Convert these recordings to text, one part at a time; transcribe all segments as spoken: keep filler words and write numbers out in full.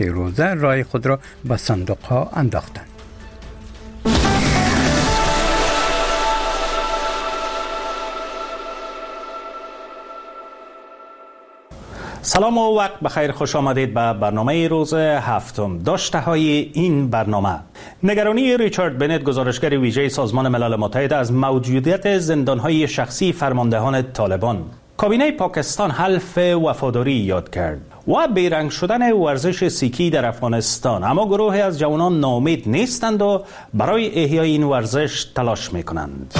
روزه رای خود را به صندوق ها انداختند. سلام و وقت بخیر، خوش آمدید به برنامه روز هفتم. داشته های این برنامه: نگرانی ریچارد بنت، گزارشگر ویژه سازمان ملل متحد، از موجودیت زندانهای شخصی فرماندهان طالبان. کابینه پاکستان حلف وفاداری یاد کرد و بیرنگ شدن ورزش سیکی در افغانستان. اما گروهی از جوانان ناامید نیستند و برای احیای این ورزش تلاش میکنند.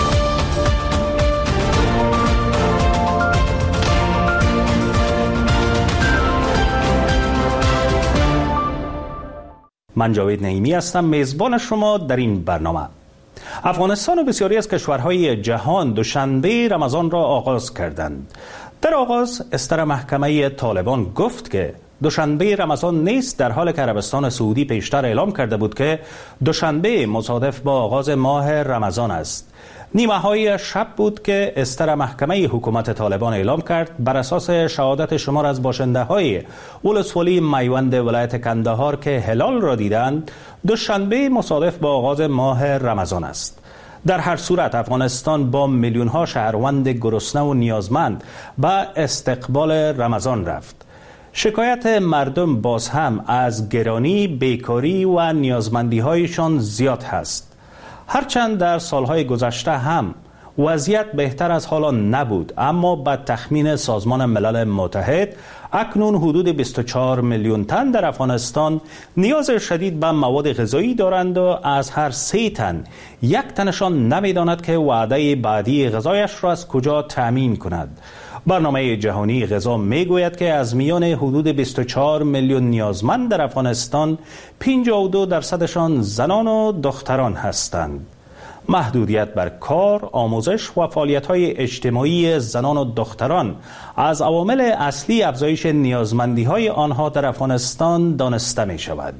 من جاوید نعیمی هستم، میزبان شما در این برنامه. افغانستان و بسیاری از کشورهای جهان دوشنبه رمضان را آغاز کردند. در آغاز استر محکمه طالبان گفت که دوشنبه رمضان نیست، در حالی که عربستان سعودی پیشتر اعلام کرده بود که دوشنبه مصادف با آغاز ماه رمضان است. نیمه های شب بود که استر محکمه حکومت طالبان اعلام کرد بر اساس شهادت شمار از باشنده های ولسوالی میوند ولایت کندهار که هلال را دیدند، دوشنبه مصادف با آغاز ماه رمضان است. در هر صورت افغانستان با میلیون ها شهروند گرسنه و نیازمند به استقبال رمضان رفت. شکایت مردم باز هم از گرانی، بیکاری و نیازمندی هایشان زیاد هست. هرچند در سالهای گذشته هم وضعیت بهتر از حالا نبود، اما به تخمین سازمان ملل متحد اکنون حدود بیست و چهار میلیون تن در افغانستان نیاز شدید به مواد غذایی دارند و از هر سه تن یک تنشان نمیداند که وعده بعدی غذایش را از کجا تامین کند. برنامه جهانی غذا میگوید که از میان حدود بیست و چهار میلیون نیازمند در افغانستان پنجاه و دو درصدشان زنان و دختران هستند. محدودیت بر کار، آموزش و فعالیت‌های اجتماعی زنان و دختران از عوامل اصلی افزایش نیازمندی‌های آنها در افغانستان دانسته می‌شود.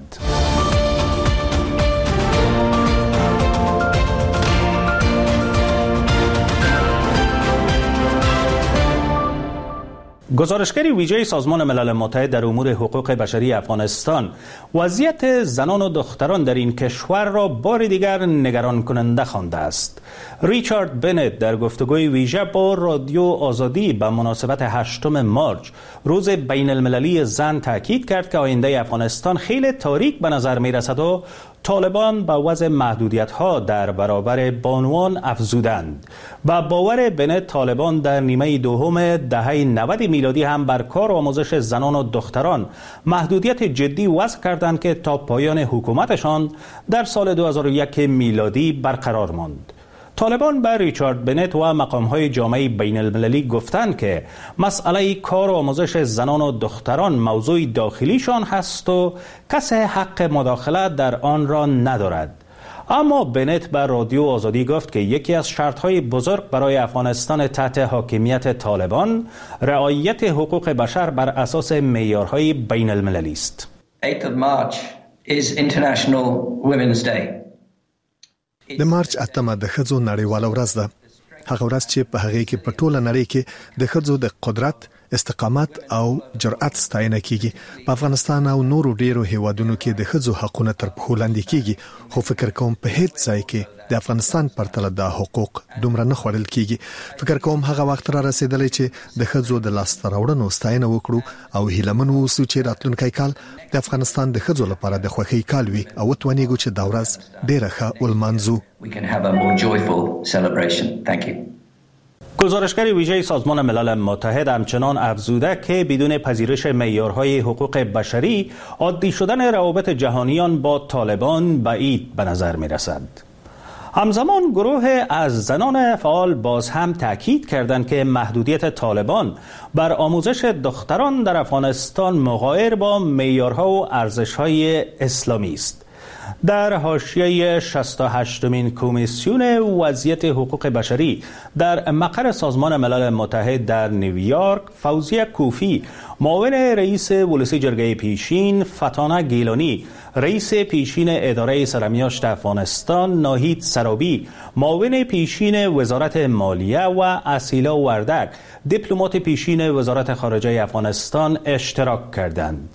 گزارشگر ویژه سازمان ملل متحد در امور حقوق بشری افغانستان وضعیت زنان و دختران در این کشور را بار دیگر نگران کننده خوانده است. ریچارد بنت در گفتگوی ویژه با رادیو آزادی به مناسبت هشتم مارچ، روز بین المللی زن، تاکید کرد که آینده افغانستان خیلی تاریک به نظر می رسد و طالبان با وضع محدودیت‌ها در برابر بانوان افزودند. با باور بنت، طالبان در نیمه دوم دهه نود میلادی هم بر کار و آموزش زنان و دختران محدودیت جدی وضع کردند که تا پایان حکومتشان در سال دو هزار و یک میلادی برقرار ماند. طالبان به ریچارد بنت و مقام‌های جامعه بین المللی گفتند که مسئله کار و آموزش زنان و دختران موضوع داخلیشان هست و کسی حق مداخله در آن را ندارد. اما بنت به رادیو آزادی گفت که یکی از شرط‌های بزرگ برای افغانستان تحت حاکمیت طالبان رعایت حقوق بشر بر اساس معیارهای بین المللی است. eighth of March is International Women's Day. د مارچ اتمه د ښځو نړیواله ورځ ده. هغه ورځ چې په هغه کې په ټوله نړۍ کې د ښځو د قدرت، استقامت او جرأت ستاینه کیږي. په افغانستان او نورو ډیرو هیوادونو کې د ښځو حقونه تر پښو لاندې کیږي، خو فکر کوم په هیڅ ځای کې د افغانستان پرتله د حقوق دومره نه خوړل کیږي. فکر کوم هغه وخت را رسیدلی چې د ښځو د لاسته راوړنو ستاینه وکړو او هیلمن اوسو چې راتلونکی کال د افغانستان د ښځو لپاره د خوښۍ کال وي او وتوانیږو چې دا ورځ ډیره ښه ولمانځو. We can have a more joyful celebration. Thank you. گزارشگر ویژه سازمان ملل متحد همچنان افزوده که بدون پذیرش معیارهای حقوق بشری عادی شدن روابط جهانیان با طالبان بعید به نظر می رسد. همزمان گروه از زنان فعال باز هم تاکید کردند که محدودیت طالبان بر آموزش دختران در افغانستان مغایر با معیارها و ارزش‌های اسلامی است. در حاشیه شصت و هشتمین کمیسیون وضعیت حقوق بشری در مقر سازمان ملل متحد در نیویورک، فوزیه کوفی، معاون رئیس ولسی جرگه پیشین، فتانه گیلانی، رئیس پیشین اداره سرمیاشت افغانستان، ناهید سرابی، معاون پیشین وزارت مالیه و اسیلا وردک، دیپلمات پیشین وزارت خارجه افغانستان اشتراک کردند.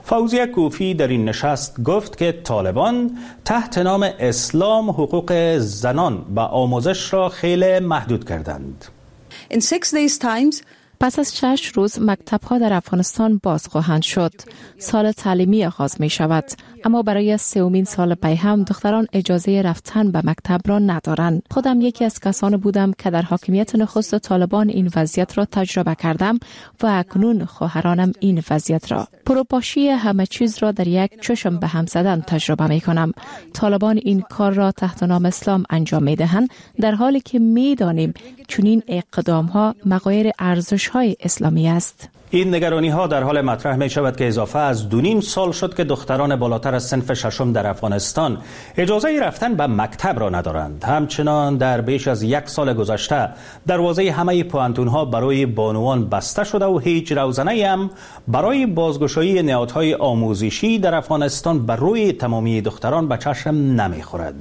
فوزیه کوفی در این نشست گفت که طالبان تحت نام اسلام حقوق زنان و آموزش را خیلی محدود کردند. In six days times پس از شش روز مکتب‌ها در افغانستان باز خواهند شد. سال تعلیمی آغاز می شود، اما برای سومین سال پی هم دختران اجازه رفتن به مکتب را ندارند. خودم یکی از کسان بودم که در حاکمیت نخست طالبان این وضعیت را تجربه کردم و اکنون خواهرانم این وضعیت را. پروپاشی همه چیز را در یک چشم به هم زدن تجربه می کنم. طالبان این کار را تحت نام اسلام انجام می دهند، در حالی که می دانیم چنین اقدام ها مغایر ارزش های اسلامی است. این نگرانی ها در حال مطرح می شود که اضافه از دو نیم سال شد که دختران بالاتر از صنف ششم در افغانستان اجازه رفتن به مکتب را ندارند. همچنان در بیش از یک سال گذشته دروازه همه پوهنتون ها برای بانوان بسته شده و هیچ روزنه‌ای هم برای بازگشایی نهادهای آموزشی در افغانستان بر روی تمامی دختران به چشم نمی خورد.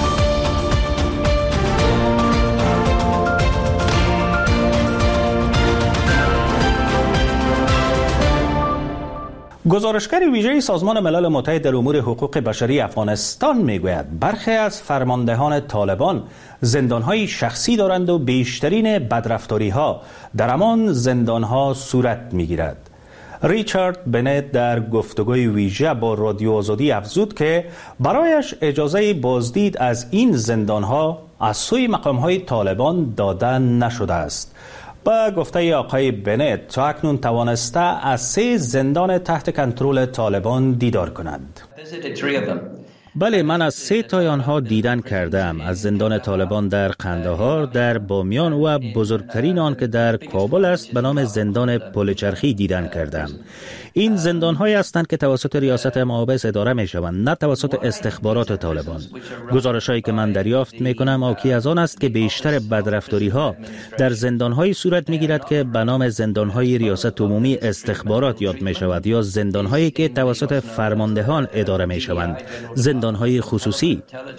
گزارشگر ویژه سازمان ملل متحد در امور حقوق بشری افغانستان میگوید برخی از فرماندهان طالبان زندانهای شخصی دارند و بیشترین بدرفتاری‌ها در همان زندانها صورت میگیرد. ریچارد بنت در گفتگوی ویژه با رادیو آزادی افزود که برایش اجازه بازدید از این زندانها از سوی مقام‌های طالبان داده نشده است. با گفته آقای بنت تا اکنون توانسته از سه زندان تحت کنترل طالبان دیدار کنند. بله، من از سه تای آنها دیدن کردم. از زندان طالبان در قندهار، در بامیان و بزرگترین آن که در کابل است به نام زندان پل چرخی دیدن کردم. این زندان‌هایی هستند که توسط ریاست محابس اداره می‌شوند، نه توسط استخبارات طالبان. گزارش‌هایی که من دریافت می‌کنم حاکی از آن است که بیشتر بدرفتاری‌ها در زندان‌هایی صورت می‌گیرد که به نام زندان‌های ریاست عمومی استخبارات یاد می‌شود یا زندان‌هایی که توسط فرماندهان اداره می‌شوند، زندان‌های خصوصی.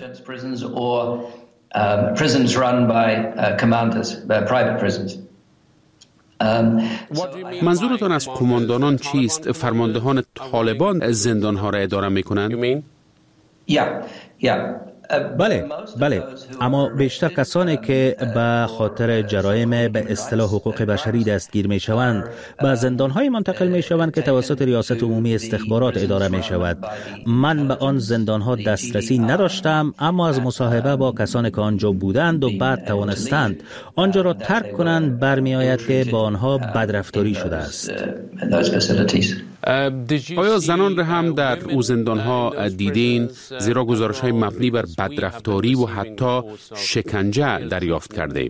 منظورتان از قماندانان چیست؟ فرماندهان طالبان زندانها را اداره میکنند؟ بله بله اما بیشتر کسانی که به خاطر جرایم به اصطلاح حقوق بشری دستگیر می شوند به زندانهای منتقل می شوند که توسط ریاست عمومی استخبارات اداره می شود. من به آن زندانها دسترسی نداشتم، اما از مصاحبه با کسانی که آنجا بودند و بعد توانستند آنجا را ترک کنند برمی آید که با آنها بدرفتاری شده است. آیا زنان را هم در او زندانها دیدین؟ زیرا گزارش های مبنی بر بدرفتاری و حتی شکنجه دریافت کردیم.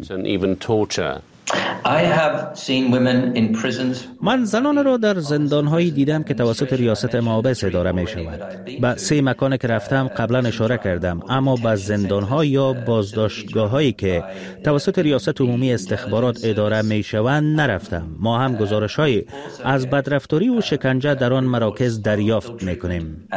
من زنان را در زندانهایی دیدم که توسط ریاست محابس اداره می شود. به سه مکان که رفتم قبلا اشاره کردم، اما به زندانها یا بازداشتگاه هایی که توسط ریاست عمومی استخبارات اداره می شوند نرفتم. ما هم گزارش های از بدرفتاری و شکنجه در آن مراکز دریافت می کنیم.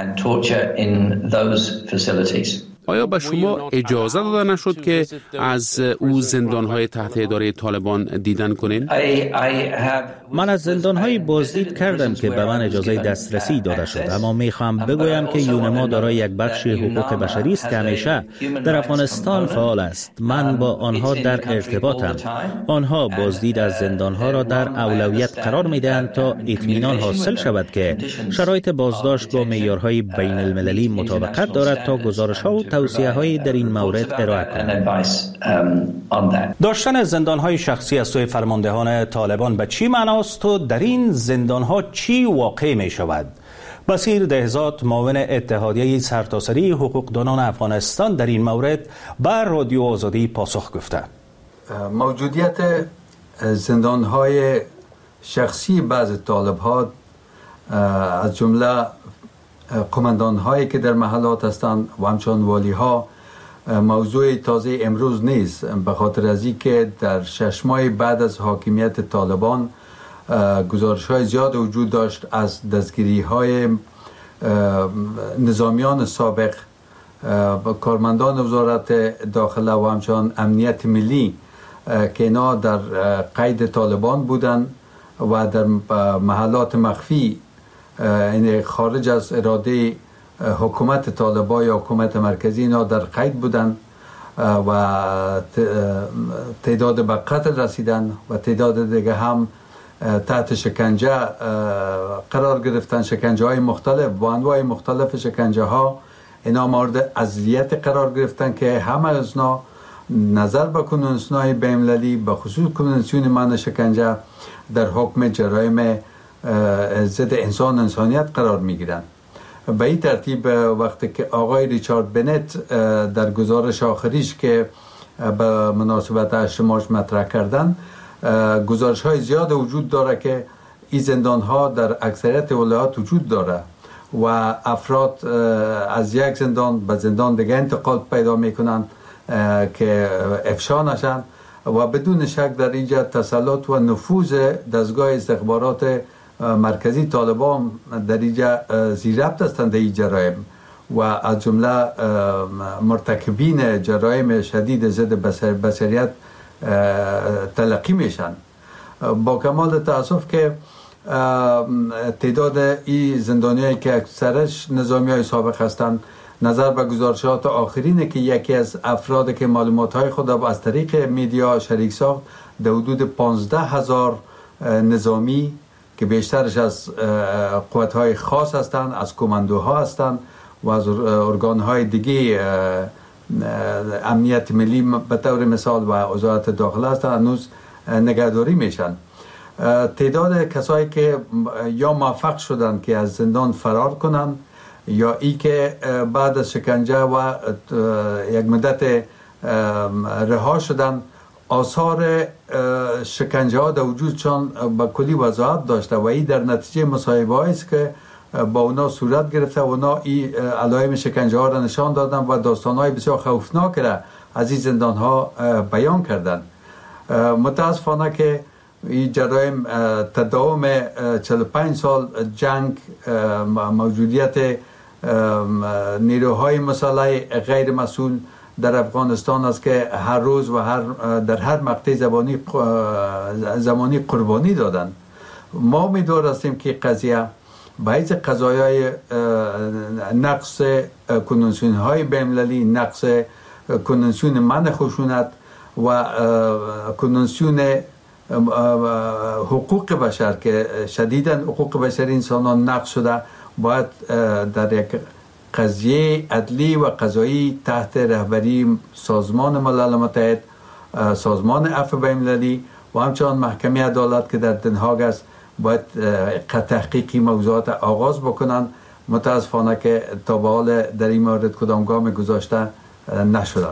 آیا به شما اجازه داده نشد که از او زندانهای تحت اداره طالبان دیدن کنین؟ من از زندانهای بازدید کردم که به من اجازه دسترسی داده شد، اما میخوام بگویم که یونما دارای یک بخش حقوق بشری است که همیشه در افغانستان فعال است. من با آنها در ارتباطم. آنها بازدید از زندانها را در اولویت قرار میدهند تا اطمینان حاصل شود که شرایط بازداشت با معیارهای بین المللی مطابقت دارد تا گزارش‌ها و توصیه‌هایی در این مورد ارائه کنند. داشتن زندان‌های شخصی از سوی فرماندهان طالبان به چی معناست و در این زندان‌ها چی واقع می‌شود؟ بصیر دهزاد، معاون اتحادیه سرتاسری حقوقدانان افغانستان، در این مورد بر رادیو آزادی پاسخ گفته. موجودیت زندان‌های شخصی بعض طالب‌ها از جمله قماندان هایی که در محلات هستند و همچنان والی ها موضوع تازه امروز نیست، به خاطر از اینکه در شش ماه بعد از حاکمیت طالبان گزارش های زیاد وجود داشت از دستگیری های نظامیان سابق، کارمندان وزارت داخله و همچنان امنیت ملی که اینا در قید طالبان بودند و در محلات مخفی این خارج از اراده حکومت طالبان یا حکومت مرکزی اینا در قید بودن و تعداد به قتل رسیدن و تعداد دیگه هم تحت شکنجه قرار گرفتن، شکنجه های مختلف با انواع مختلف شکنجه ها. اینا مورد اذیت قرار گرفتن که همه از اینا نظر به کنونسیون‌های بین‌المللی به خصوص کنونسیون منع شکنجه در حکم جرایم ضد انسان انسانیت قرار میگیرن. به این ترتیب وقتی که آقای ریچارد بنت در گزارش آخریش که به مناسبت هشت مارچ مطرح کردن، گزارش های زیاد وجود داره که این زندان ها در اکثریت ولایات وجود داره و افراد از یک زندان به زندان دیگه انتقال پیدا میکنن که افشا نشن و بدون شک در اینجا تسلط و نفوذ دستگاه استخبارات مرکزی طالبان در اینجا زیر ربط هستند این جرایم و از جمله مرتکبین جرایم شدید ضد بشریت تلقی میشن. با کمال تاسف که تعداد این زندانیایی که اکثرش نظامی های سابق هستند، نظر به گزارشات آخرینه که یکی از افراد که معلومات های خود از طریق میدیا شریک ساخت در حدود پانزده هزار نظامی که بیشترش از قوات های خاص هستند، از کماندوها هستند و از ارگان های دیگه امنیت ملی به طور مثال و وزارت داخله هستند، هنوز نگهداری میشن. تعداد کسایی که یا موفق شدن که از زندان فرار کنن یا ای که بعد از شکنجه و یک مدت رها شدن، آثار شکنجه ها در وجودشان با کلی وضاحت داشته و این در نتیجه مصاحبه است که با اونا صورت گرفته و اونا این علائم شکنجه ها را نشان دادن و داستان های بسیار خوفناک را از این زندان ها بیان کردن. متاسفانه که این جرایم تداوم چهل و پنج سال جنگ، موجودیت نیروهای مسلح غیر مسئول در افغانستان است که هر روز و هر در هر مقطع زمانی زمانی قربانی دادن. ما امیدوار هستیم که قضیه باعث قضایای نقص کنونسیون های بین‌المللی، نقص کنونسیون منع خشونت و کنونسیون حقوق بشر که شدیداً حقوق بشر انسانان نقض شده، باید در یک قضیه عدلی و قضایی تحت رهبری سازمان ملل متحد، سازمان عفو بین‌المللی و همچنان محکمه عدالت که در دنهاگ است باید تحقیقی موضوعات آغاز بکنن. متاسفانه که تا به حال در این مورد کدام گام گذاشته نشدن.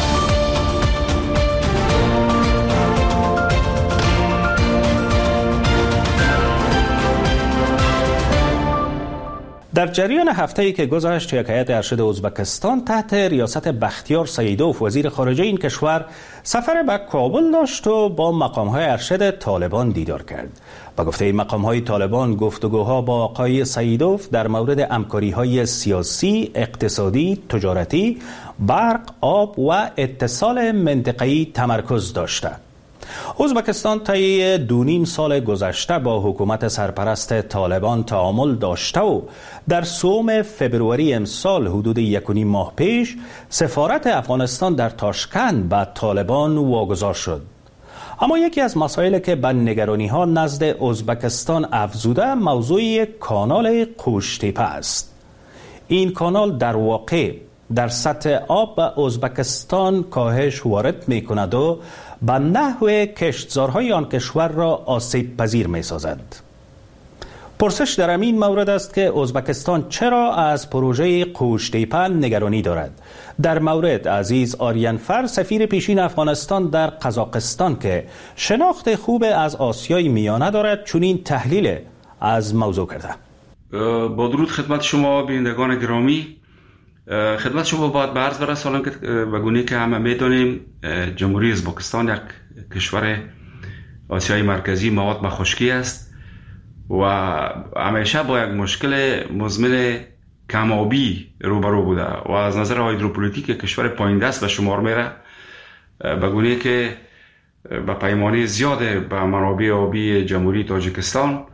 در جریان هفته‌ای که گذشت، یک هیئت ارشد ازبکستان تحت ریاست بختیار سیدوف وزیر خارجه این کشور سفر به کابل داشت و با مقام‌های ارشد طالبان دیدار کرد. با گفته مقام‌های طالبان، گفتگوها با آقای سیدوف در مورد همکاری‌های سیاسی، اقتصادی، تجارتی، برق، آب و اتصال منطقه‌ای تمرکز داشته. ازبکستان طی دو نیم سال گذشته با حکومت سرپرست طالبان تعامل داشته و در سوم فبروری امسال حدود یک و نیم ماه پیش سفارت افغانستان در تاشکند به طالبان واگذار شد. اما یکی از مسائلی که به نگرانی ها نزد ازبکستان افزوده موضوع کانال قوشتیپه است. این کانال در واقع در سطح آب به ازبکستان کاهش وارد می کند و به نحو کشتزارهای آن کشور را آسیب پذیر می سازد. پرسش در این مورد است که ازبکستان چرا از پروژه قوشتیپه نگرانی دارد. در مورد عزیز آریانفر، سفیر پیشین افغانستان در قزاقستان که شناخت خوب از آسیای میانه دارد، چنین تحلیل از موضوع کرده. با درود خدمت شما بینندگان گرامی، خدمت شما باید به عرض برسانم که به گونه‌ای که همه میدانیم جمهوری ازبکستان یک کشور آسیای مرکزی مواد به خشکی است و همیشه با یک مشکل مزمن کم‌آبی روبرو بوده و از نظر هیدروپولیتیک کشور پایین دست به شمار میره، به گونه‌ای که به پیمانه زیاد به منابع آبی جمهوری تاجیکستان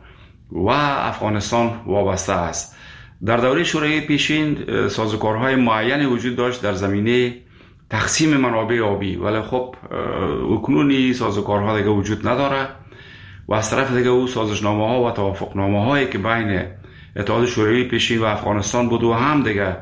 و افغانستان وابسته است. در دوره شوروی پیشین سازوکارهای معینی وجود داشت در زمینه تقسیم منابع آبی، ولی خب اکنون سازوکارها دیگه وجود نداره و از طرف دیگه او سازشنامه ها و توافقنامه هایی که بین اتحاد شوروی پیشین و افغانستان بود و هم دیگه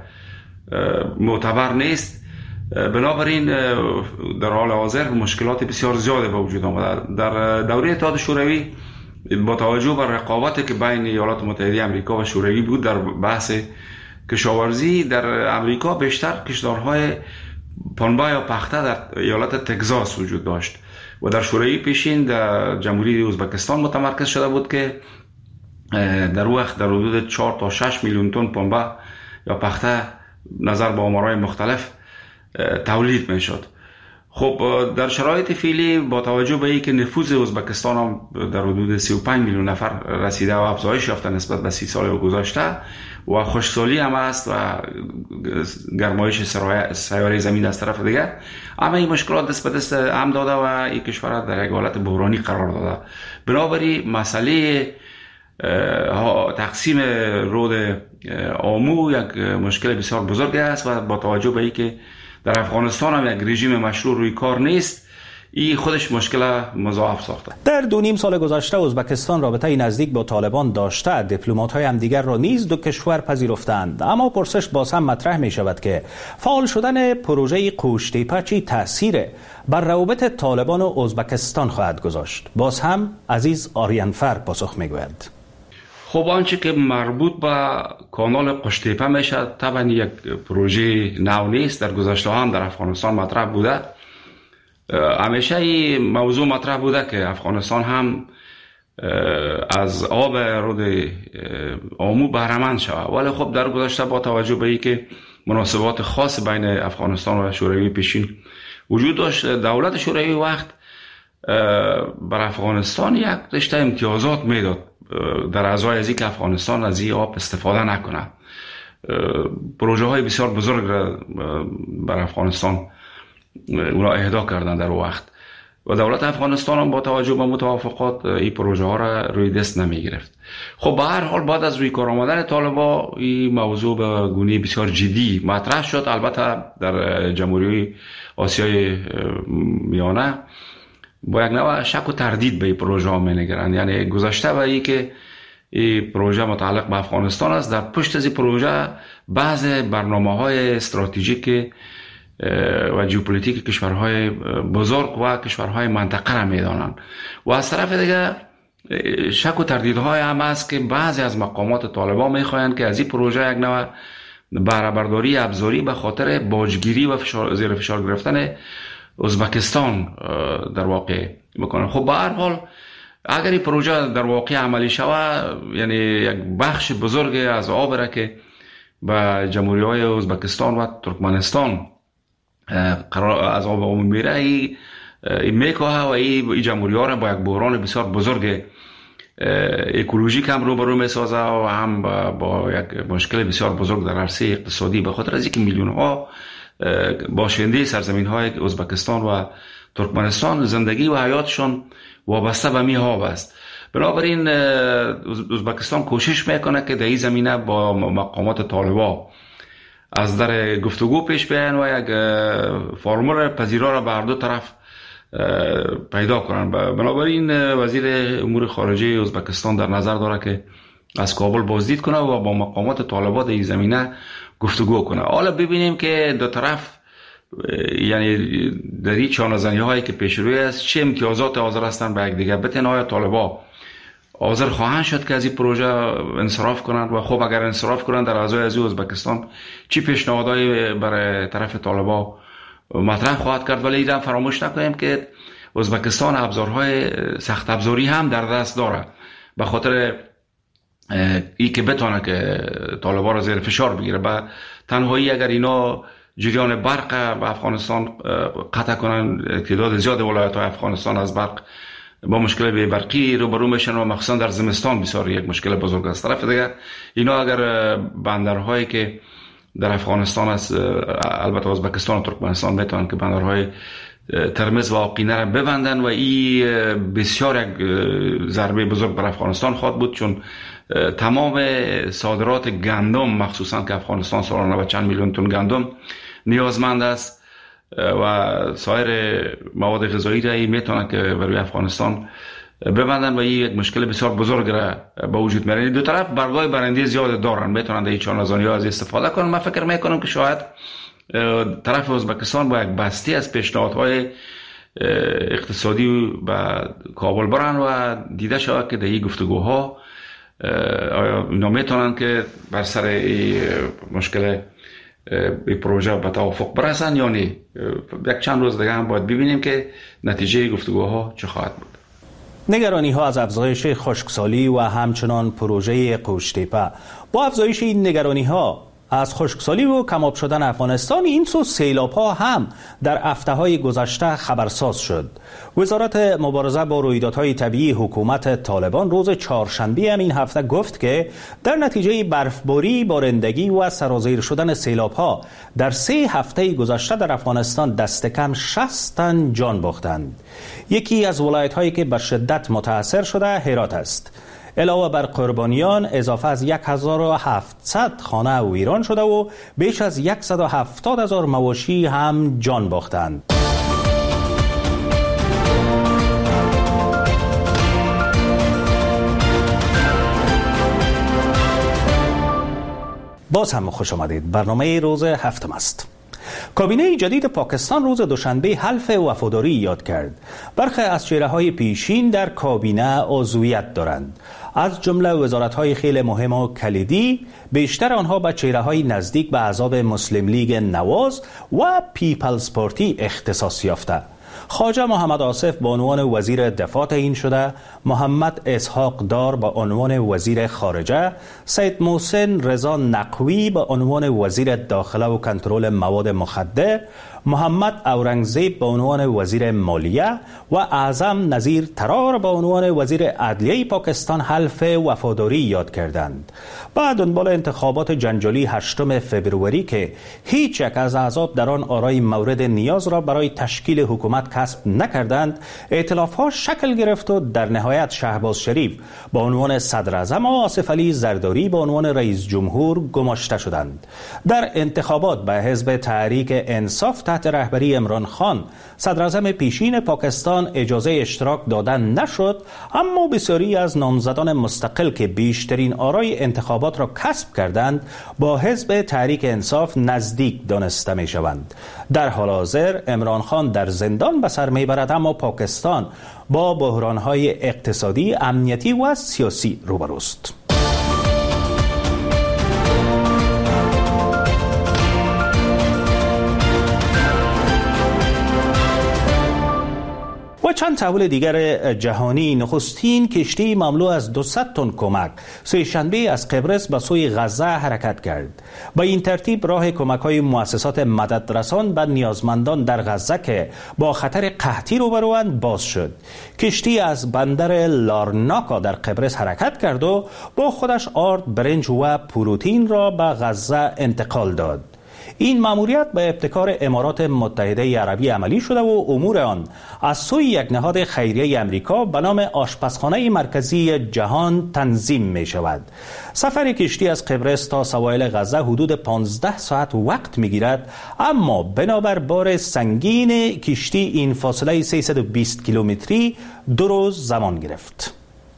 معتبر نیست. بنابراین در حال حاضر مشکلات بسیار زیاده به وجود آمده. در دوره اتحاد شوروی با توجه بر رقابتی که بین ایالات متحده آمریکا و شوروی بود در بحث کشاورزی، در امریکا بیشتر کشتارهای پنبه یا پخته در ایالت تگزاس وجود داشت و در شوروی پیشین در جمهوری ازبکستان متمرکز شده بود که در وقت در حدود چهار تا شش میلیون تن پنبه یا پخته نظر به آمارهای مختلف تولید می شد. خب در شرایط فعلی با توجه به اینکه نفوذ ازبکستان هم در حدود سی و پنج میلیون نفر رسیده و افزایش یافته نسبت به سی سال گذشته و خشکسالی هم است و گرمایش سیاره زمین از طرف دیگه، اما این مشکلات دست به دست هم داده و این کشور در یک حالت بحرانی قرار داده. بنابراین مسئله تقسیم رود آمو یک مشکل بسیار بزرگ است و با توجه به اینکه در افغانستان هم یک رژیم مشروع روی کار نیست، این خودش مشکل مضاعف ساخته. در دو نیم سال گذشته ازبکستان رابطه نزدیک با طالبان داشته، دیپلمات‌های هم دیگر را نیز دو کشور پذیرفتند، اما پرسش باز هم مطرح می شود که فعال شدن پروژه قوش‌تیپه چه تأثیر بر روابط طالبان و ازبکستان خواهد گذاشت؟ باز هم عزیز آریانفر پاسخ می گوید. خب آنچه که مربوط به کانال قوش‌تیپه میشه طبعا یک پروژه نو نیست، در گذشته هم در افغانستان مطرح بوده. همیشه این موضوع مطرح بوده که افغانستان هم از آب رود آمو بهره‌مند شود، ولی خب در گذشته با توجه به اینکه مناسبات خاص بین افغانستان و شوروی پیشین وجود داشت، دولت شوروی وقت بر افغانستان یک رشته امتیازات میداد در ازای از اینکه افغانستان از این آب استفاده نکنه. پروژه های بسیار بزرگ را بر افغانستان اونا اهدا کردن در وقت و دولت افغانستان هم با توجه به متوافقات این پروژه ها را روی دست نمی گرفت. خب به هر حال بعد از روی کار آمدن طالبان این موضوع به گونه بسیار جدی مطرح شد. البته در جمهوری آسیای میانه با یک نوع شک و تردید به این پروژه ها می نگرند، یعنی گذشته به این که این پروژه متعلق به افغانستان است، در پشت از این پروژه بعض برنامه های استراتژیک و ژئوپلیتیک کشورهای بزرگ و کشورهای منطقه را میدانند و از طرف دیگه شک و تردیدهای هم است که بعضی از مقامات طالبان میخواهند که از این پروژه یک نوع بهره برداری ابزاری به خاطر باجگیری و فشار زیر فشار گرفتن ازبکستان در واقع بکنن. خب به هر حال اگر این پروژه در واقع عملی شود، یعنی یک بخش بزرگ از آب را که به جمهوری های ازبکستان و ترکمنستان قرار از آب عمومی میره، این میکاه و این جمهوری ها را با یک بحران بسیار بزرگ اکولوژیک هم روبرو میسازه و هم با یک مشکل بسیار بزرگ در عرصه اقتصادی، به خاطر از اینکه میلیون ها باشنده سرزمین های ازبکستان و ترکمنستان زندگی و حیاتشون وابسته به می آب است. بنابراین ازبکستان کوشش میکنه که در این زمینه با مقامات طالبان از در گفتگو پیش بیاین و یک فرمول پذیرا را به هر دو طرف پیدا کنن. بنابراین وزیر امور خارجه ازبکستان در نظر داره که از کابل بازدید کنه و با مقامات طالبان در این زمینه گفتگو کنه. حالا ببینیم که دو طرف یعنی در این چانه‌زنی هایی که پیش روی است چه امتیازات حاضر هستند به یک دیگر بتن. آیا طالبان حاضر خواهند شد که از این پروژه انصراف کنند و خب اگر انصراف کنند در ازای از ازبکستان چی پیشنهادایی برای طرف طالبان مطرح خواهد کرد. ولی ایران فراموش نکنیم که ازبکستان ابزارهای سخت ابزاری هم در دست داره به خاطر ای که بتونه که طالبان را زیر فشار بگیره. به تنهایی اگر اینا جریان برق به افغانستان قطع کنن، تعداد زیاد ولایت های افغانستان از برق با مشکل بی برقی روبرو میشن و مخصوصا در زمستان بسیار یک مشکل بزرگ است. طرف دیگه اینا اگر بندرهایی که در افغانستان است، البته ازبکستان و ترکمنستان میتونن که بندرهای ترمز و آقینه را ببندن و این بسیار یک ضربه بزرگ بر افغانستان خواهد بود، چون تمام صادرات گندم مخصوصا که افغانستان سالانه به چند میلیون تن گندم نیازمند است و سایر مواد غذایی را میتونن که برای افغانستان ببندن و این یک مشکل بسیار بزرگ را به وجود میاره. دو طرف برگای برنده زیاد دارن، میتونن در این چانه‌زنی ها از استفاده کنن. من فکر میکنم که شاید طرف ازبکستان با یک بسته از پیشنهادهای اقتصادی به کابل برن و دیده شود که در این گفتگوها آیا اینا میتونن که بر سر این مشکل این پروژه به توافق برسن یا نه. یک چند روز دیگه هم باید ببینیم که نتیجه گفتگوها چه خواهد بود. نگرانی ها از افزایش خشکسالی و همچنان پروژه قوشتیپه. با افزایش این نگرانی ها از خشکسالی و کم‌آب شدن افغانستان، این سو سیلاب ها هم در هفته های گذشته خبرساز شد. وزارت مبارزه با رویدادهای طبیعی حکومت طالبان روز چهارشنبه هم این هفته گفت که در نتیجه برفباری، بارندگی و سرازیر شدن سیلاب ها در سه هفته گذشته در افغانستان دست کم شصت تن جان باختند. یکی از ولایت هایی که به شدت متاثر شده هرات است. علاوه بر قربانیان، اضافه از هزار و هفتصد خانه ویران شده و بیش از صد و هفتاد هزار مواشی هم جان باختند. باز هم خوش آمدید. برنامه روز هفتم است. کابینه جدید پاکستان روز دوشنبه حلف وفاداری یاد کرد. برخی از چهره‌های پیشین در کابینه عضویت دارند. از جمله وزارت‌های خیلی مهم و کلیدی، بیشتر آنها به چهره‌های نزدیک به احزاب مسلم لیگ نواز و پیپلز پارتی اختصاص یافته. خواجه محمد آصف به عنوان وزیر دفاع تعیین شده، محمد اسحاق دار به عنوان وزیر خارجه، سید محسن رضا نقوی به عنوان وزیر داخله و کنترل مواد مخدر، محمد اورنگزیب به عنوان وزیر مالیه و اعظم نظیر ترار به عنوان وزیر عدلیه پاکستان حلف وفاداری یاد کردند. بعد دنبال انتخابات جنجالی هشتم فوریه که هیچ یک از احزاب در آن آرای مورد نیاز را برای تشکیل حکومت کسب نکردند، ائتلاف‌ها شکل گرفت و در نهایت شهباز شریف به عنوان صدر اعظم و آصف علی زرداری به عنوان رئیس جمهور گماشته شدند. در انتخابات به حزب تحریک انصاف تحت رهبری عمران خان صدر اعظم پیشین پاکستان اجازه اشتراک دادن نشد، اما بسیاری از نامزدان مستقل که بیشترین آرای انتخابات را کسب کردند با حزب تحریک انصاف نزدیک دانسته می شوند. در حال حاضر عمران خان در زندان به سر می برد، اما پاکستان با بحران‌های اقتصادی، امنیتی و سیاسی روبروست. و چند تحول دیگر جهانی. نخستین کشتی مملو از دویست تن کمک سه شنبه از قبرس به سوی غزه حرکت کرد. با این ترتیب راه کمک‌های مؤسسات مددرسان به نیازمندان در غزه که با خطر قحطی روبروند باز شد. کشتی از بندر لارناکا در قبرس حرکت کرد و با خودش آرد، برنج و پروتئین را به غزه انتقال داد. این مأموریت به ابتکار امارات متحده عربی عملی شده و امور آن از سوی یک نهاد خیریه امریکا به نام آشپزخانه مرکزی جهان تنظیم می شود. سفر کشتی از قبرس تا سواحل غزه حدود پانزده ساعت وقت می گیرد، اما بنابر بار سنگین کشتی این فاصله سیصد و بیست کیلومتری دو روز زمان گرفت.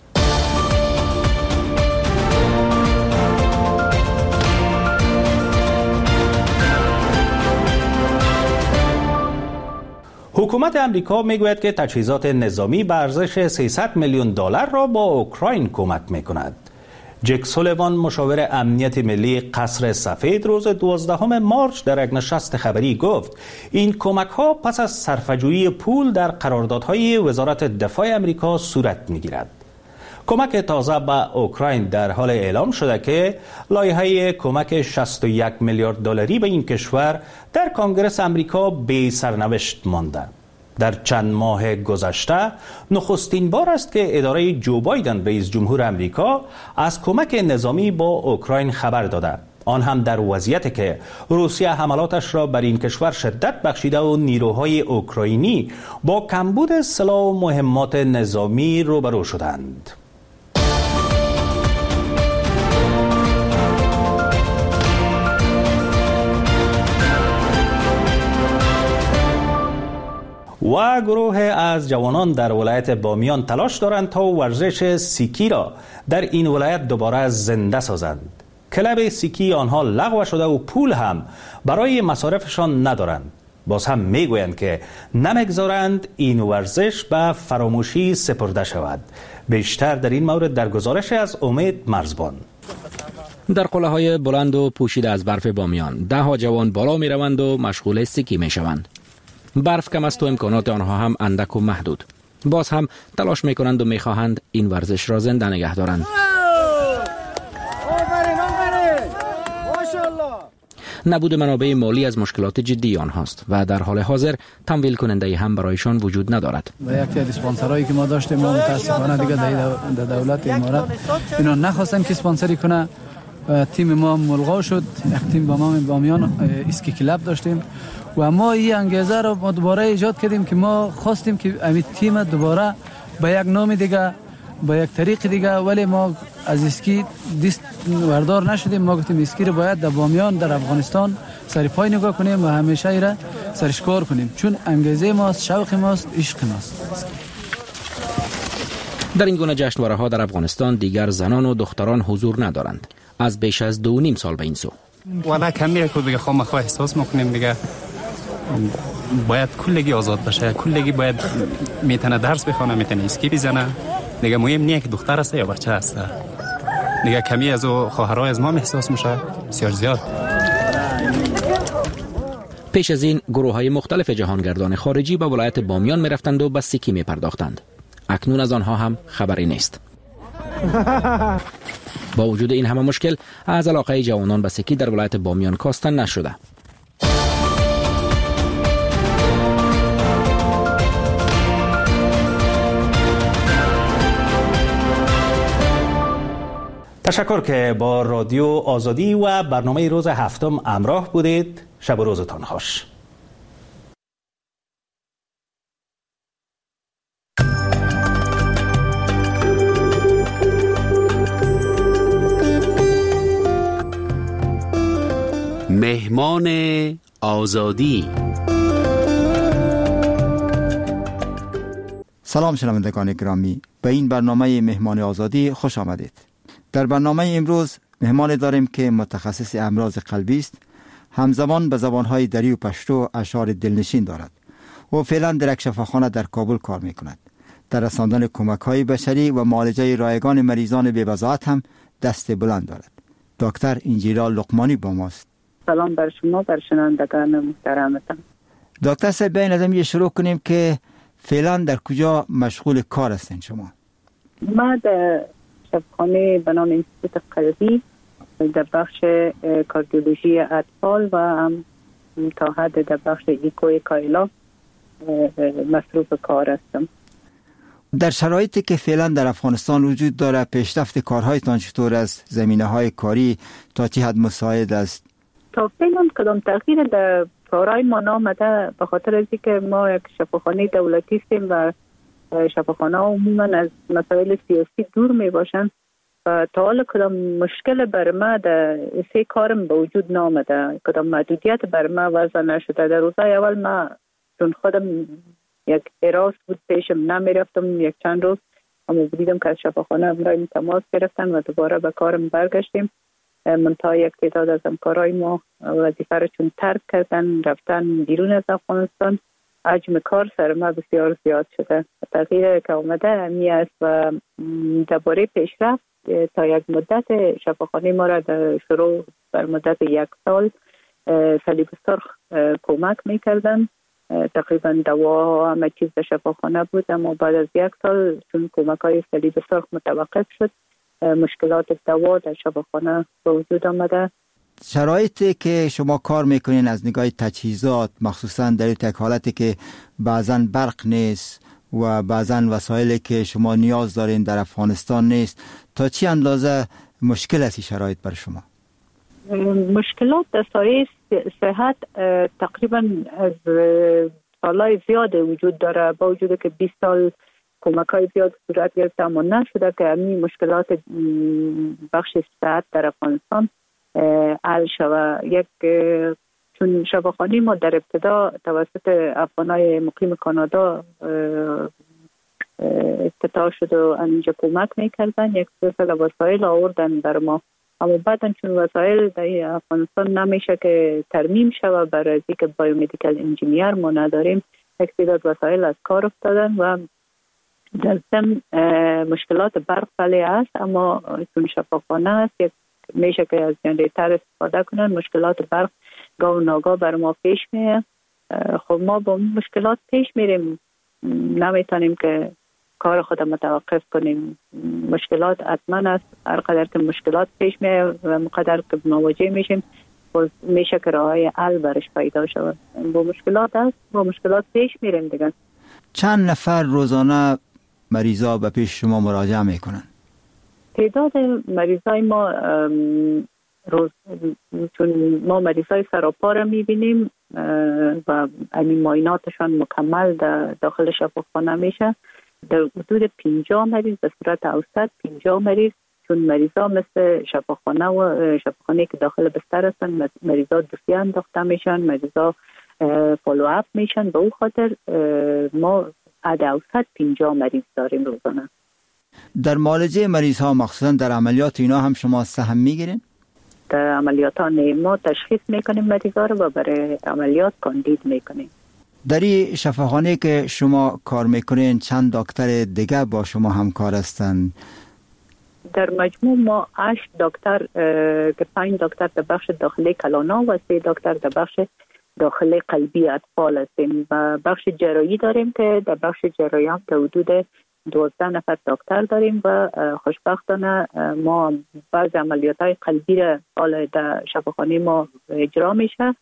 حکومت امریکا میگوید که تجهیزات نظامی به ارزش سیصد میلیون دلار را با اوکراین کمک میکند. جک سولیوان مشاور امنیت ملی قصر سفید روز دوازدهم مارس در یک نشست خبری گفت این کمک ها پس از صرفه‌جویی پول در قراردادهای وزارت دفاع امریکا صورت میگیرد. کمک تازه به اوکراین در حال اعلام شده که لایحه کمک شصت و یک میلیارد دلاری به این کشور در کنگره امریکا بی سرنوشت مانده. در چند ماه گذشته نخستین بار است که اداره جو بایدن رئیس جمهور امریکا از کمک نظامی با اوکراین خبر داده. آن هم در وضعیتی که روسیه حملاتش را بر این کشور شدت بخشیده و نیروهای اوکراینی با کمبود سلاح و مهمات نظامی روبرو شدند. و گروه از جوانان در ولایت بامیان تلاش دارند تا ورزش سیکی را در این ولایت دوباره زنده سازند. کلب سیکی آنها لغو شده و پول هم برای مصارفشان ندارند. باز هم میگویند که نمیگذارند این ورزش به فراموشی سپرده شود. بیشتر در این مورد در گزارش از امید مرزبان. در قله های بلند و پوشیده از برف بامیان ده ها جوان بالا می روند و مشغول سیکی می شوند. برف کم است و امکانات آنها هم اندک و محدود. باز هم تلاش می کنند و می خواهند این ورزش را زنده نگه دارند. نبود منابع مالی از مشکلات جدی آنهاست و در حال حاضر تمویل کننده هم برایشان وجود ندارد. و یکی از اسپانسرایی که ما داشتیم ما متاسفانه دیگه در دولت امارات اینا نخواستن که اسپانسری کنه. تیم ما ملغا شد. یک تیم با ما بامیان اسکی کلاب داشتیم و ما این انگیزه رو ما دوباره ایجاد کردیم که ما خواستیم که این تیم دوباره با یک نام دیگه با یک طریق دیگه، ولی ما از اسکی دست وردار نشدیم. ما گفتیم اسکی رو باید در بامیان در افغانستان سر پای نگاه کنیم و همیشه ایره سرش کار کنیم، چون انگیزه ماست، شوق ماست، عشق ماست. در این گونه جشنواره ها در افغانستان دیگر زنان و دختران حضور ندارند از بیش از دو نیم سال به این سو. والا کمی که دیگه خواهم خواه احساس میکنیم دیگه باید کلگی آزاد بشه، کلگی باید میتونه درس بخونه، میتونه اسکی بزنه دیگه. مهم نیه که دختر است یا بچه است دیگه. کمی از او خواهرای از ما احساس میشه بسیار زیاد. پیش از این گروه های مختلف جهانگردان خارجی به ولایت بامیان میرفتند و به سیکی میپرداختند. اکنون از آنها هم خبری نیست. با وجود این همه مشکل از علاقه جوانان به سیکی در ولایت بامیان کاستن نشده. تشکر که با رادیو آزادی و برنامه روز هفتم همراه بودید. شب و روزتان خوش. مهمان آزادی. سلام شنوندگان گرامی، به این برنامه مهمان آزادی خوش آمدید. در برنامه امروز مهمان داریم که متخصص امراض قلبی است، همزمان به زبانهای دری و پشتو اشعار دلنشین دارد و فعلا در یک شفاخانه در کابل کار می کند. در رساندن کمک‌های بشری و معالجه رایگان مریضان بی‌وضاحت هم دست بلند دارد. دکتر انجیلا لقمانی با ماست. سلام بر شما، بر شنوندگان محترمتان. دکتر صاحب، بیاین از این شروع کنیم که فعلا در کجا مشغول کار هستین شما؟ ما در شفاخانه به نام انستیتوت قلبی در بخش کاردیولوژی اطفال و هم تا حد در بخش ایکوی کایلا مصروف کار هستم. در شرایطی که فعلا در افغانستان وجود داره، پیشرفت کارهایتان چطور است؟ زمینه‌های کاری تا چه حد مساعد است؟ تا فعلا کدام تغییر در کارهای ما نامده، به خاطر از اینکه ما یک شفاخانه دولتی هستیم و شفاخانه عموما از مسائل سیاسی دور می باشن و تا حالا کدام مشکل بر ما در سه کارم به وجود نامده، کدام محدودیت بر ما وضع نشده. در روزهای اول ما چون خودم یک اراس بود پیشم نمی رفتم یک چند روز، اما دیدم که از شفاخانه امرای تماس گرفتن و دوباره به کارم برگشتیم. منتها یک تعداد از همکارای ما وظیفه را چون ترک کردن رفتن بیرون از افغانستان، حجم کار سر ما بسیار زیاد شده. تغییر که آمده همی است و درباره پیشرفت تا یک مدت شفاخانه ما را در شروع بر مدت یک سال صلیب سرخ کمک میکردن. تقریبا دوا همه چیز در شفاخانه بود، اما بعد از یک سال چون کمک های صلیب سرخ متوقف شد، مشکلات دوا در شفاخانه به وجود آمده. شرایطی که شما کار میکنین از نگاه تجهیزات، مخصوصا در یک حالتی که بعضا برق نیست و بعضا وسایلی که شما نیاز دارین در افغانستان نیست، تا چه اندازه مشکل است این شرایط بر شما؟ مشکلات در سایه صحت تقریبا از سالهای زیاد وجود داره، با وجود که بیست سال کمک های زیاد صورت گرفته اما نشده که همین مشکلات بخش صحت در افغانستان حل شود. یک چون شفاخانه ما در ابتدا توسط افغانای مقیم کانادا افتتاح شد و اینجا کمک میکردن، یک سلسله وسایل آوردن بر ما، اما بعدا چون وسایل در افغانستان نمیشه که ترمیم شود برای اینکه بایومدیکال انجینیر ما نداریم، یک تعداد وسایل از کار افتادن و در ضمن مشکلات برق بله است، اما چون شفاخانه است یک میشه که از جنریتر استفاده کنن، مشکلات برق گاه و ناگاه بر ما پیش میه. خب ما با مشکلات پیش میریم، نمیتونیم که کار خود متوقف کنیم. مشکلات حتما است، هر قدر که مشکلات پیش میه و مقدر که مواجه میشیم میشه که راههای حل برش پیدا شود. با مشکلات است، با مشکلات پیش میریم دیگه. چند نفر روزانه مریضا به پیش شما مراجعه میکنن؟ تعداد مریضای ما روز چون ما مریضای سراپا را میبینیم و همین معایناتشان مکمل در داخل شفاخانه میشه، در حدود پنجاه مریض به صورت اوسط، پنجاه مریض، چون مریضا مثل شفاخانه و شفاخانه که داخل بستر هستن مریضا دوسیه انداخته میشن، مریضا فالو اپ میشن، به او خاطر ما عد اوسط پنجاه مریض داریم روزانه. در معالجه مریض ها مخصوصا در عملیات اینا هم شما سهم میگیرین؟ در عملیات ها ما تشخیص میکنیم مریض ها رو و برای عملیات کاندید میکنیم. در این شفاخانه که شما کار میکنین چند دکتر دیگه با شما همکار هستند؟ در مجموع ما هشت دکتر که پنج دکتر در بخش داخلی کلانا و سه دکتر در بخش داخلی قلبی اطفال هستیم و بخش جراحی داریم که در بخش جراحی هم تا حدود دوازده نفر دکتر داریم و خوشبختانه ما بعض عملیات های قلبی را حالا در شفاخانه ما اجرا میشه،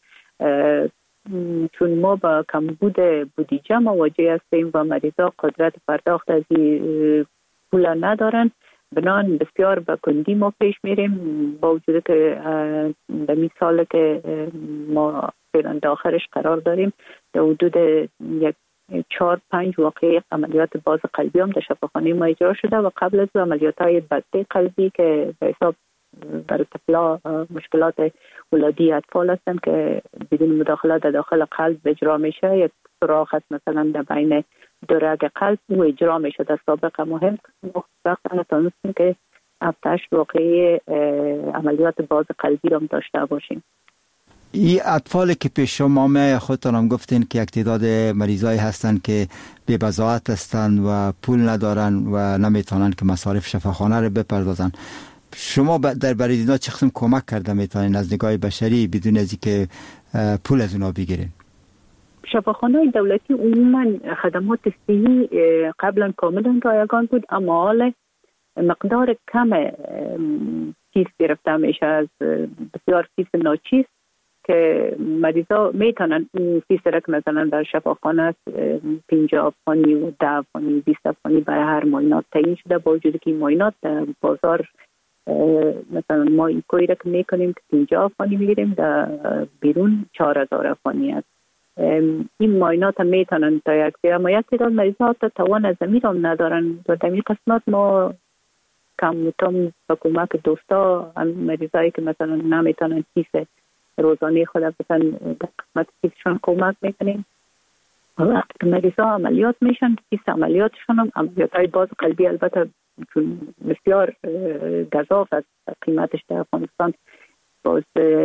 چون ما با کمبود بودجه مواجه هستیم و مریضا قدرت پرداخت از این پول ندارن، بنان بسیار به کندی ما پیش میریم، با وجود که به می سال که ما فعلا داخلش قرار داریم در حدود یک چهار پنج واقعی عملیات باز قلبی هم در شفاخانه ما اجرا شده و قبل از عملیات های بسته قلبی که به حساب برای طفلا مشکلات ولادی اطفال هستن که بدون مداخله در داخل قلب اجرا میشه، یک سوراخ هست مثلا در بین دو رگ قلب او اجرا میشه. در سابقه مهم وقتا تانستیم که هفتش واقعی عملیات باز قلبی هم داشته باشیم. این اطفالی که پیش شما میای خودتان هم گفتین که یک تعداد مریضایی هستن که بی بضاعت هستن و پول ندارن و نمیتونن که مصارف شفاخانه رو بپردازن. شما در برای اینا چه قسم کمک کرده میتونین از نگاه بشری بدون از اینکه پول از اونا بگیرین؟ شفاخانه دولتی عموما خدمات صحی قبلا کاملا رایگان بود، اما حالا مقدار کم فیس گرفته میشه از بسیار فیس ناچیز که مریضا میتونن این فیس را که مثلا در شفاخانه پنجاه افغانی و ده افغانی بیست افغانی برای هر معاینات تعیین شده، با وجود که این معاینات در بازار مثلا ما این کوی را که میکنیم که پنجاه افغانی میگیریم، در بیرون چهار هزار افغانی است. این معاینات هم میتونن تا یک سری، اما یک تعداد مریضا تا توان از زمین هم ندارن و در این قسمت ما کم کم با کمک دوستا مریضایی که مثلا نمیتونن فیس روزانه خود بسن در قسمت فیسشون کمک میکنیم. وقتی که مریضا عملیات میشن فیس عملیاتشون هم عملیات های باز قلبی البته چون بسیار گزاف از قیمتش در افغانستان، باز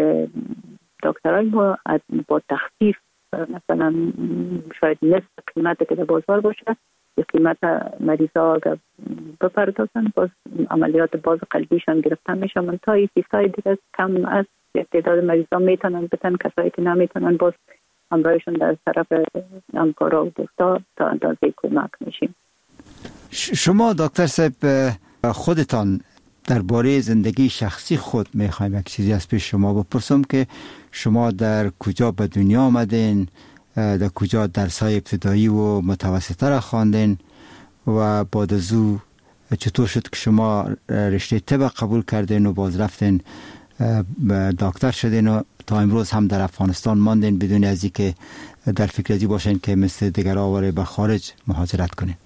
دکترای ما با تخفیف مثلا شاید نصف قیمت که در بازار باشه یه قیمت مریضا اگر بپردازن باز عملیات باز قلبیشان گرفتن میشه. من تا این فیسای دیگه کم از تعداد مریضا میتونن بتن، کسایی که نمیتونن باز همراهشون در طرف همکارا و دوستا تا اندازه کمک میشیم. شما دکتر صاحب خودتان درباره زندگی شخصی خود میخوایم یک چیزی از پیش شما بپرسم که شما در کجا به دنیا آمدین، در کجا درس‌های ابتدایی و متوسطه را خواندین و بعد از او چطور شد که شما رشته طب قبول کردین و باز رفتین دکتر شدین و تا امروز هم در افغانستان ماندین بدون از اینکه در فکر ازی باشین که مثل دیگر آواره به خارج مهاجرت کنین؟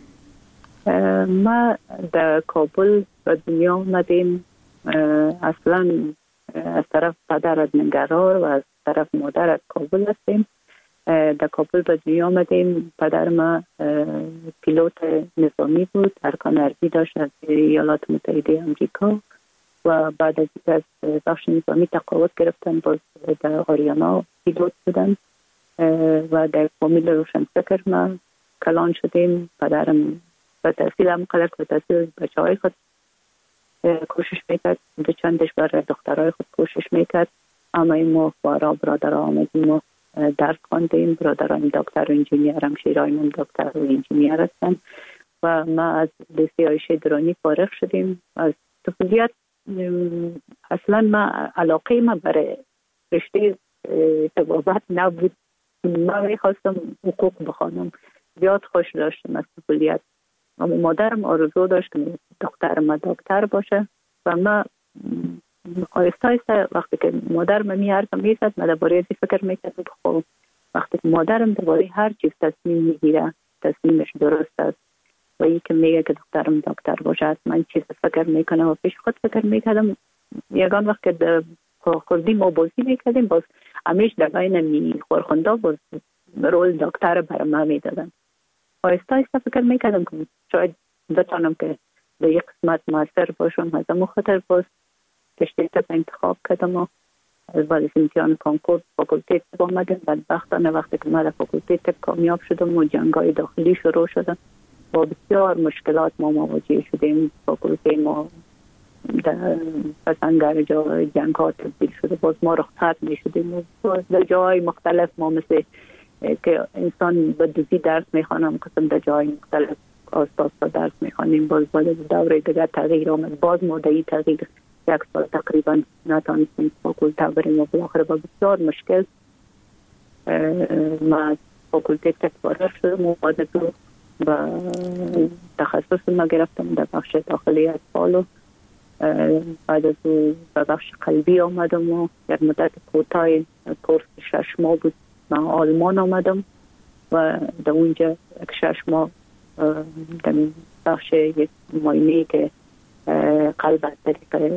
ما در کابل به دنیا آمدیم. اصلا از طرف پدر از ننگرهار و از طرف مادر از کابل هستیم. در کابل به دنیا آمدیم. پدر ما پیلوت نظامی بود، ارکان ارضی داشت از ایالات متحده امریکا و بعد از اینکه از بخش نظامی تقاعد گرفتن باز در آریانا پیلوت بودن و در فامیل روشنفکر ما کلان شدیم. پدرم به تحصیل هم قلق به تحصیل بچه های خود کوشش میکرد، دو چندش برای دخترهای خود کوشش میکرد. اما ما بارا برادر آمدیم و درس خواندیم. برادران دکتر و انجینیر، همشیرایمون دکتر و انجینیر هستن و ما از لیسه عایشه درانی فارغ شدیم. از طفولیت اصلا ما علاقه ما برای رشته طبابت نبود. ما میخواستم حقوق بخوانم، زیاد خوش داشتم از طفولیت. اما مادرم آرزو داشت که دختر ما دکتر باشه و ما آیسته آیسته وقتی که مادرم می حرفم میزد من درباره ازی فکر میکردم که خب وقتی که مادرم درباره هر چیز تصمیم میگیره تصمیمش درست است و ای که میگه که دخترم دکتر باشه من چیز فکر میکنم و پیش خود فکر میکردم. یگان وقت که در خودی ما بازی میکردیم باز همیش در بین می خورخونده باز رول دکتر برای ما میدادن. آیسته آیسته فکر میکردم که شاید بتانم که به یک قسمت موثر باشم. از امو خاطر باز رشته طب انتخاب کردم و بعد از امتحان کنکور فاکولته طب آمدم. بدبختانه وقتی که من در فاکولته طب کامیاب شدم و جنگای داخلی شروع شدم با بسیار مشکلات ما مواجه شدیم. فاکولته ما در پسنگر جا جنگ ها تبدیل شده، باز ما رخصت می شدیم و باز در جای مختلف ما مثل که انسان به دوزی درس میخوانم قسم در جای مختلف آساس درس میخوانیم. باز باز دوره دیگر تغییر آمد، باز مدعی تغییر یک سال تقریبا نتانستیم فاکولته بریم و بالاخره با بسیار مشکل ما فاکولته طب فارغ شدم و بعد از او و تخصص ما گرفتم در بخش داخلی اطفال و بعد از او به بخش قلبی آمدم و یک مدت کوتاه کورس شش ماه بود من آلمان آمدم و در اونجا یک شش ماه در بخش یک معاینه که قلب از طریق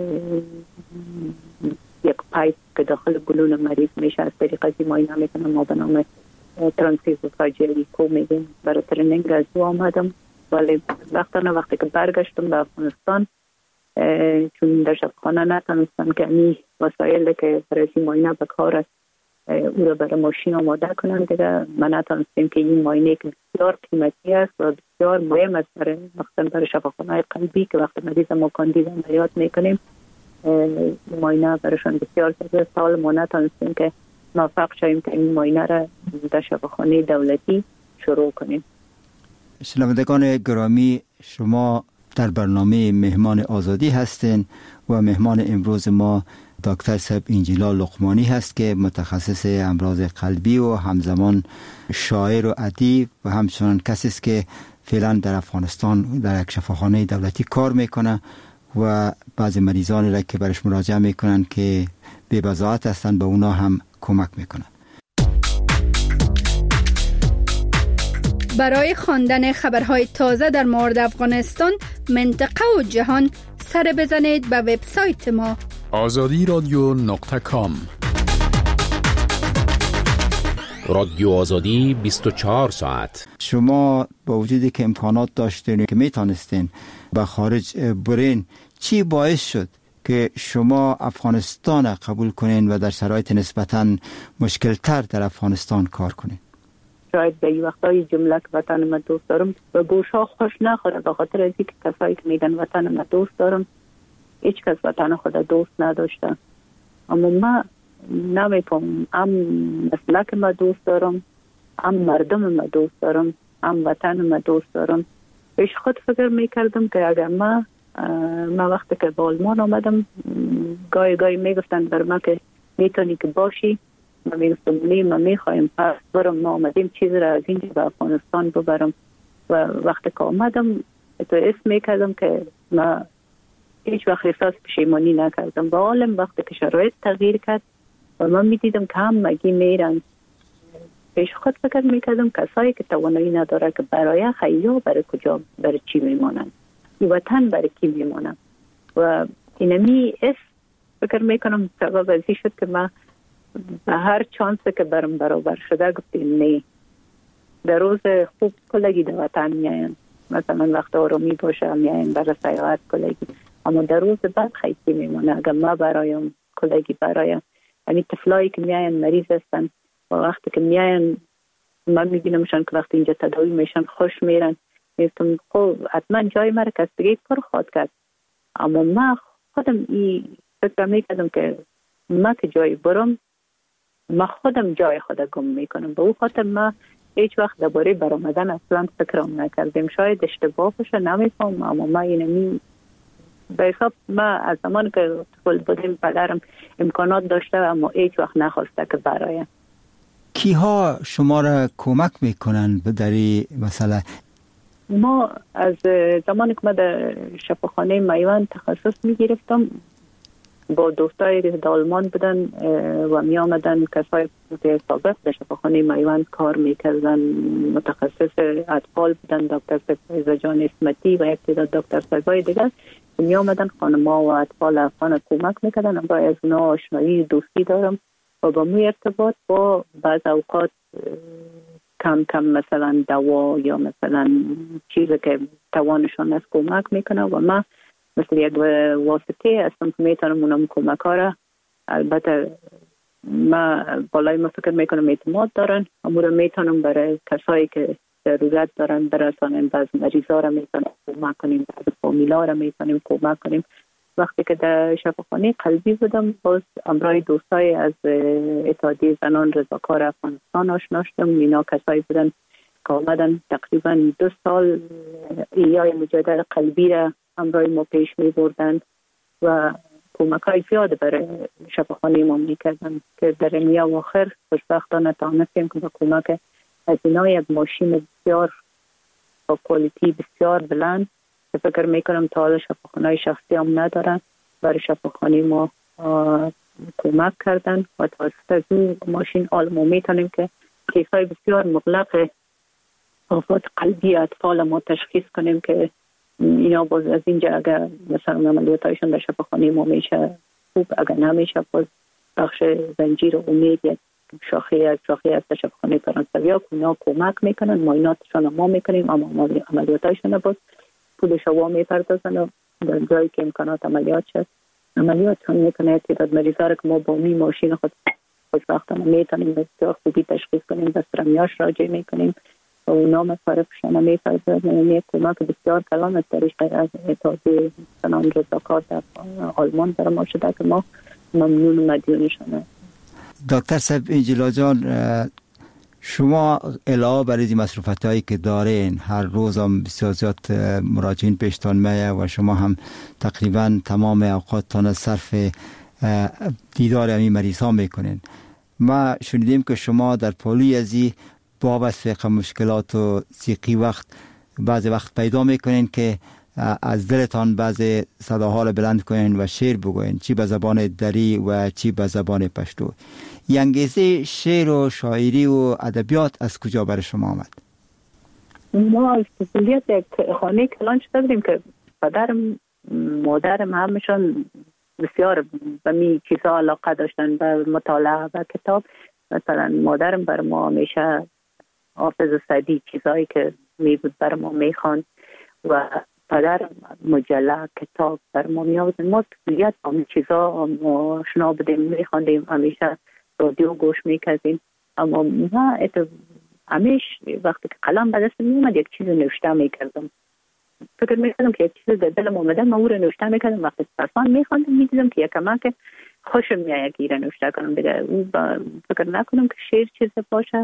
یک پایپ که داخل بلون مریض میشه از طریق ازی معاینه میکنم ما به نام ترانسفیوژن کو میگیم. برای ترنینگ از او آمدم ولی وقتانه وقتی که برگشتم به افغانستان چون در شبخانه نتانستم که امی وسایل که برای ازی معاینه بکار است او را برای ماشین آماده کنم دیگه من نتانستیم که این معاینه که بسیار قیمتی است و بسیار مهم است برای مخصوصا برای شفاخانه‌های قلبی که وقتی مریض ما کاندید عملیات میکنیم معاینه برایشان بسیار زیاد سال ما نتانستیم که موفق شویم که این معاینه را در شفاخانه دولتی شروع کنیم. شنوندگان گرامی، شما در برنامه مهمان آزادی هستین و مهمان امروز ما دکتر صاحب انجیلا لقمانی هست که متخصص امراض قلبی و همزمان شاعر و ادیب و همچنان کسی است که فعلا در افغانستان در یک شفاخانه دولتی کار میکنه و بعضی مریضانی را که برش مراجعه میکنن که بی بضاعت هستن به اونا هم کمک میکنه. برای خواندن خبرهای تازه در مورد افغانستان، منطقه و جهان سر بزنید به وبسایت ما آزادی رادیو نقطه کام. رادیو آزادی بیست و چهار ساعت. شما با وجودی که امکانات داشتین که میتونستین به خارج برین، چی باعث شد که شما افغانستان قبول کنین و در شرایط نسبتاً مشکل تر در افغانستان کار کنین؟ شاید به این وقتای جمله که وطن ما دوست دارم به گوشا خوش نخوره، به خاطر از اینکه کسایی که میگن وطن ما دوست دارم هیچ کس وطن خود دوست نداشته. اما ما نمیفهم، هم مسلک ما دوست دارم، هم مردم ما دوست دارم، هم وطن ما دوست دارم. پیش خود فکر میکردم که اگر ما ما وقتی که به آلمان آمدم گاهی گاهی میگفتن بر ما که میتونی که باشی، ما میگفتم نه ما میخوایم پس برم، ما آمدیم چیز را از اینجا به افغانستان ببرم. و وقتی که آمدم تو اسم میکردم که ما هیچ وقت احساس پشیمانی نکردم. با حالم وقتی که شرایط تغییر کرد و من میدیدم که همگی میرن، پیش خود فکر میکردم کسایی که توانایی نداره که برای حیا برای کجا برای چی میمانند، این وطن برای کی میمانند. و اینمی اس فکر میکنم سبب ازی شد که من به هر چانس که برم برابر شده گفتیم نه، در روز خوب کلگی در وطن میاین، مثلا وقت آرامی باشه میاین برای سیاحت کلگی، اما در روز بعد خیلی میمونه. اگر ما برایم کلگی برایم، یعنی طفلایی که میاین مریض هستن و وقتی که میاین من میبینمشان که وقتی اینجا تداوی میشن خوش میرن، میگم خب حتما جای مرا کسبگی پر خواهد کرد. اما من خودم ای فکر میکردم که ما که جای برم ما خودم جای خودم گم میکنم. به او خاطر ما هیچ وقت درباره برآمدن اصلا فکرم نکردیم. شاید اشتباه باشه نمیفهم، اما ما اینمی به حساب ما از زمان که طفل بودیم پدرم امکانات داشته اما هیچ وقت نخواسته که برایم. کیها شما را کمک میکنن به دری مسئله؟ ما از زمانی که ما در شفاخانه میوان تخصص میگرفتم با دوستای در آلمان بودن و می آمدن کسای سابق در شفاخانه میوان کار میکردن، متخصص اطفال بودن، دکتر فیضا جان اسمتی و یک تعداد دکتر سگای دیگر می آمدن خانم‌ها و اطفال افغان کمک میکردن. با از اونا آشنایی دوستی دارم و با می ارتباط با بعض اوقات کم کم مثلا دوا یا مثلا چیزی که توانشان از کمک میکنه و ما مثل یک واسطه هستم که میتونم اونم کمک ها را، البته ما بالای ما فکر میکنم اعتماد دارن، اما را میتونم برای کسایی که ضرورت دارن برسانیم. بعض مریضا را میتونم کمک کنیم، بعض فامیلا را میتونیم کمک کنیم. وقتی که در شفاخانه قلبی بودم باز امرای دوستای از اتحادیه زنان رضاکار افغانستان آشنا شدم. اینا کسایی بودن که آمدن تقریبا دو سال ایای مجادل قلبی را امرای ما پیش می بردن و کمک های زیاد برای شفاخانه ما می کردن که در نیا و آخر خوشبختانه تانستیم که با کمک از اینا یک ماشین بسیار با کوالیتی بسیار بلند که فکر میکنم تا حالا شفاخانه شخصی هم ندارن برای شفاخانه ما کمک کردن و توسط از این ماشین حال ما میتونیم که کیسای بسیار مغلق آفات قلبی اطفال ما تشخیص کنیم که اینا باز از اینجا اگر مثلا عملیاتایشون در شفاخانه ما میشه خوب، اگر نمیشه باز بخش زنجیر امید یک شاخه از شاخه از شفاخانه فرانسویا که اینا کمک میکنن، معایناتشون ما میکنیم اما عملیاتایشون باز پولش ها میپردازن و در جایی که امکانات عملیات شد عملیاتشون میکنه. تعداد مریضا را که ما با می ماشین خود خوشبختانه میتونیم بسیار خوبی تشخیص کنیم، بسترمیاش راجع میکنیم و اونا مصارفشان میپردازن. یک کمک بسیار کلان از طریق از اتحادیه زنان رضاکار در آلمان در ما شده که ما ممنون و مدیونشانه. دکتر صاحب انجیلا جان، شما علاوه بر این مصروفات هایی که دارین هر روز هم بسیار زیاد مراجعین پیشتان میه و شما هم تقریبا تمام اوقاتتان صرف دیدار همین مریض ها میکنین. ما شنیدیم که شما در پالوی ازی بابت فقه مشکلات و سیقی وقت بعضی وقت پیدا میکنین که از دلتان بعضی صداها را بلند کنین و شعر بگوین، چی به زبان دری و چی به زبان پشتو. انگیزه شعر و شاعری و ادبیات از کجا برای شما آمد؟ ما از کلیت یک خانه کلان شده بودیم که پدرم مادرم همشان بسیار به می چیزا علاقه داشتن، به مطالعه و کتاب. مثلا مادرم بر ما همیشه حافظ سعدی چیزایی که می بود بر ما می خواند و پدرم مجله کتاب بر ما می آورد. ما کلیت همین چیزا آشنا بودیم، می خواندیم، همیشه رادیو گوش میکردیم. اما ما همیش وقتی که قلم به دست می اومد یک چیز نوشته میکردم، فکر میکردم که یک چیز در دلم اومده ما او رو نوشته میکردم. وقتی پسان میخواندم میدیدم که یک کمک خوشم میاد که ایره نوشته کنم دیگه. او فکر نکنم که شعر چیز باشه،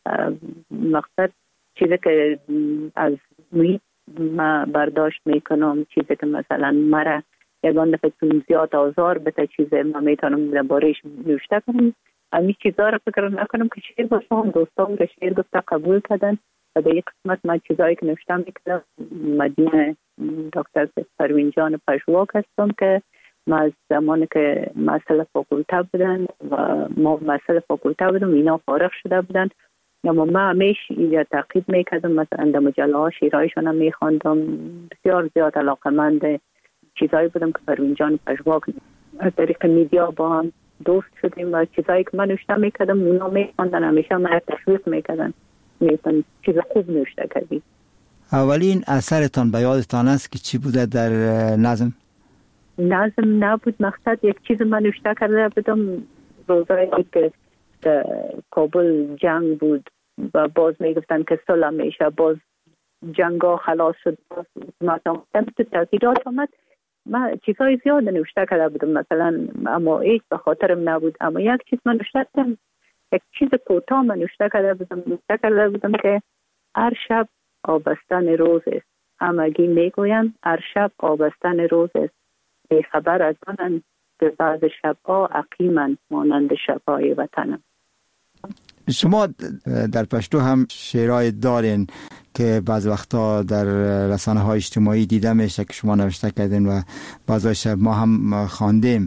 مقصد چیزی که از محیط ما برداشت میکنم، چیزی که مثلا مرا یکان دفعه زیاد آزار بده چیزی ما میتونم درباره‌اش نوشته کنم. همین چیزا رو فکر نکنم که شعر باشه. هم دوستان رو شعر گفته قبول کردن و در یک قسمت من چیزایی که نوشتم میکردم مدیون دکتر پروین جان پژواک هستم که ما از زمانی که مسئله فاکولته بودن و ما مسئله فاکولته بودم اینا فارغ شده بودن، اما ما همیشه اینجا تعقیب میکردم، مثلا در مجله ها شیرهایشان هم میخواندم. بسیار زیاد علاقمند چیزایی بودم که پروین جان پژواک از طریق میدیا با هم دوست شدیم و چیزایی که من نوشته میکردم اونا میخواندن، همیشه من تشویق میکردن، میگفتن چیز خوب نوشته کردی. اولین اثرتان به یادتان است که چی بوده در نظم؟ نظم نبود، مقصد یک چیز من نوشته کرده بودم روزایی که کابل جنگ بود و باز میگفتن که صلح میشه، باز جنگ ها خلاص شد، باز مثلا تو تغییرات آمد. من چیزهای زیاد نوشته کرده بودم مثلا، اما هیچ به خاطرم نبود. اما یک چیز من نوشته کردم، یک چیز کوتاه من نوشته کرده بودم نوشته کرده بودم که هر شب آبستن روز است، همگی میگویند هر شب آبستن روز است، بی خبر از آنند که بعض شبها عقیمند مانند شبهای وطنم. شما در پشتو هم شعرهای دارین که بعض وقتا در رسانه های اجتماعی دیده میشه که شما نوشته کردین و بعضی شب ما هم خواندیم.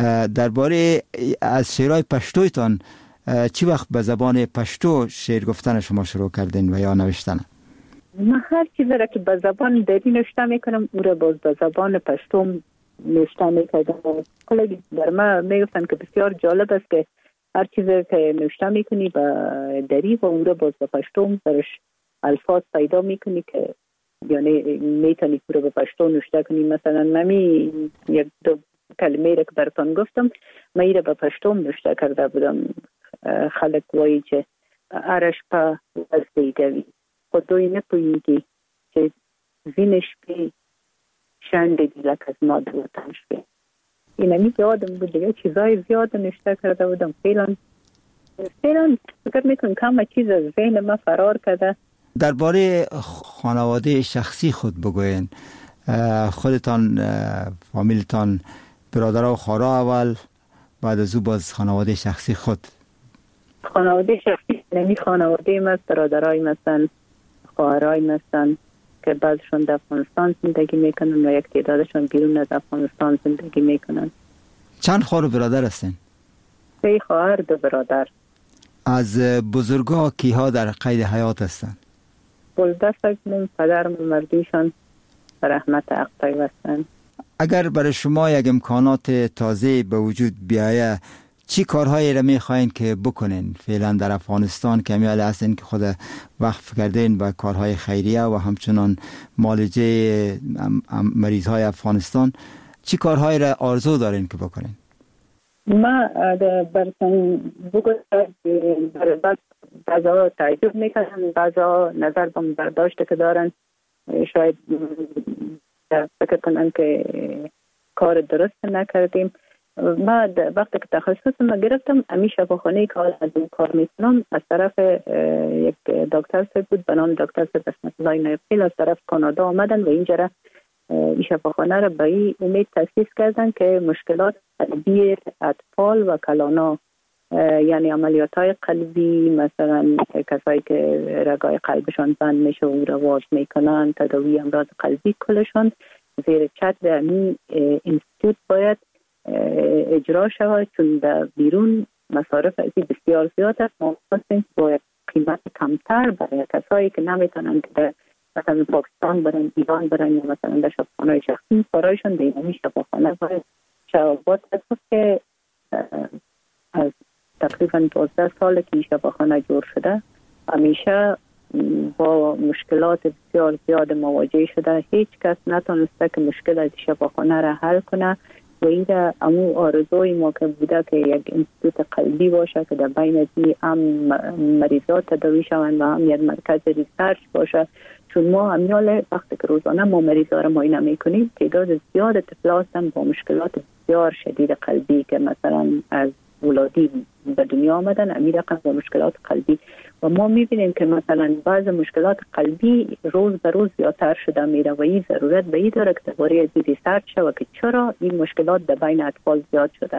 درباره از شعرهای پشتویتان چی وقت به زبان پشتو شعر گفتن شما شروع کردین و یا نوشتن؟ من هر چیزی را که به زبان دری نوشته میکنم او را باز به زبان پشتو نوشته میکردم. کلی در ما میگفتن که بسیار جالب است که هر چیزی که نوشته میکنی به دری و اون را باز به پشتو درش الفاظ پیدا میکنی که یعنی میتونی او را به پشتو نوشته کنی. مثلا ممی یک دو کلمه را که براتون گفتم من ای را به پشتو نوشته کرده بودم. خلق وایی که ارش پا از دیگوی خودوی نپوییدی که زینش بی شنده دیلک از ما دوتنش بی. این همی یادم بود دیگه، چیزای زیاد نشته کرده بودم. فعلا فعلا فکر میکنم کم چیز از ذهن ما فرار کرده. درباره خانواده شخصی خود بگوین. خودتان، فامیلتان، برادرها و خواهرها اول، بعد از او باز خانواده شخصی خود. خانواده شخصی نمی خانواده ما برادرای مثلا خواهرای مثلا که بعضشون در افغانستان زندگی میکنن و یک تعدادشون بیرون از افغانستان زندگی میکنن. چند خواهر و برادر هستین؟ سه خواهر دو برادر. از بزرگا کیها در قید حیات هستن؟ بلده سگمون پدرم مردیشان به رحمت حق پیوستن. اگر برای شما یک امکانات تازه به وجود بیایه چی کارهایی را میخواین که بکنین فعلا در افغانستان که همیاله هستین که خود وقف کردین به کارهای خیریه و همچنان معالجه مریض های افغانستان، چی کارهایی را آرزو دارین که بکنین؟ ما برسن بگوید بعضا تعجب میکنن، بعضا نظر به برداشت که دارن شاید فکر کنن که کار درست نکردیم. ما وقتی که تخصص ما گرفتم امی شفاخانه که از اون کار میکنم از طرف یک دکتر صاحب بود به نام دکتر صاحب اسمت الله نایبخیل از طرف کانادا آمدن و اینجا را این شفاخانه را به این امید تاسیس کردن که مشکلات قلبی اطفال و کلانا، یعنی عملیات های قلبی، مثلا کسایی که رگای قلبشان بند میشه و را واز میکنن، تداوی امراض قلبی کلشان زیر چتر امی اینستیتوت باید اجرا شود، چون در بیرون مصارف ازی بسیار زیاد است. ما خواستیم با قیمت کمتر برای کسایی که نمیتونن که مثلا پاکستان برن، ایران برن یا مثلا در شفاخانه شخصی کارایشون به اینمی شفاخانه باید شوابات هست که از تقریبا دوازده سال که این شفاخانه جور شده همیشه با مشکلات بسیار زیاد مواجه شده. هیچ کس نتونسته که مشکل از شفاخانه را حل کنه و این امو آرزوی ما که بوده که یک انستیتوت قلبی باشه که در بین دی هم مریضات تداوی شوند و هم یک مرکز ریسرچ باشه، چون ما همیال وقتی که روزانه ما مریضا را معاینه میکنیم تعداد زیاد طفل هستن با مشکلات بسیار شدید قلبی که مثلا از ولادی به دنیا آمدن، امی رقم با مشکلات قلبی و ما میبینیم که مثلا بعض مشکلات قلبی روز به روز زیادتر شده میره و این ضرورت به این داره که درباره از ریسرچ شود که چرا این مشکلات در بین اطفال زیاد شده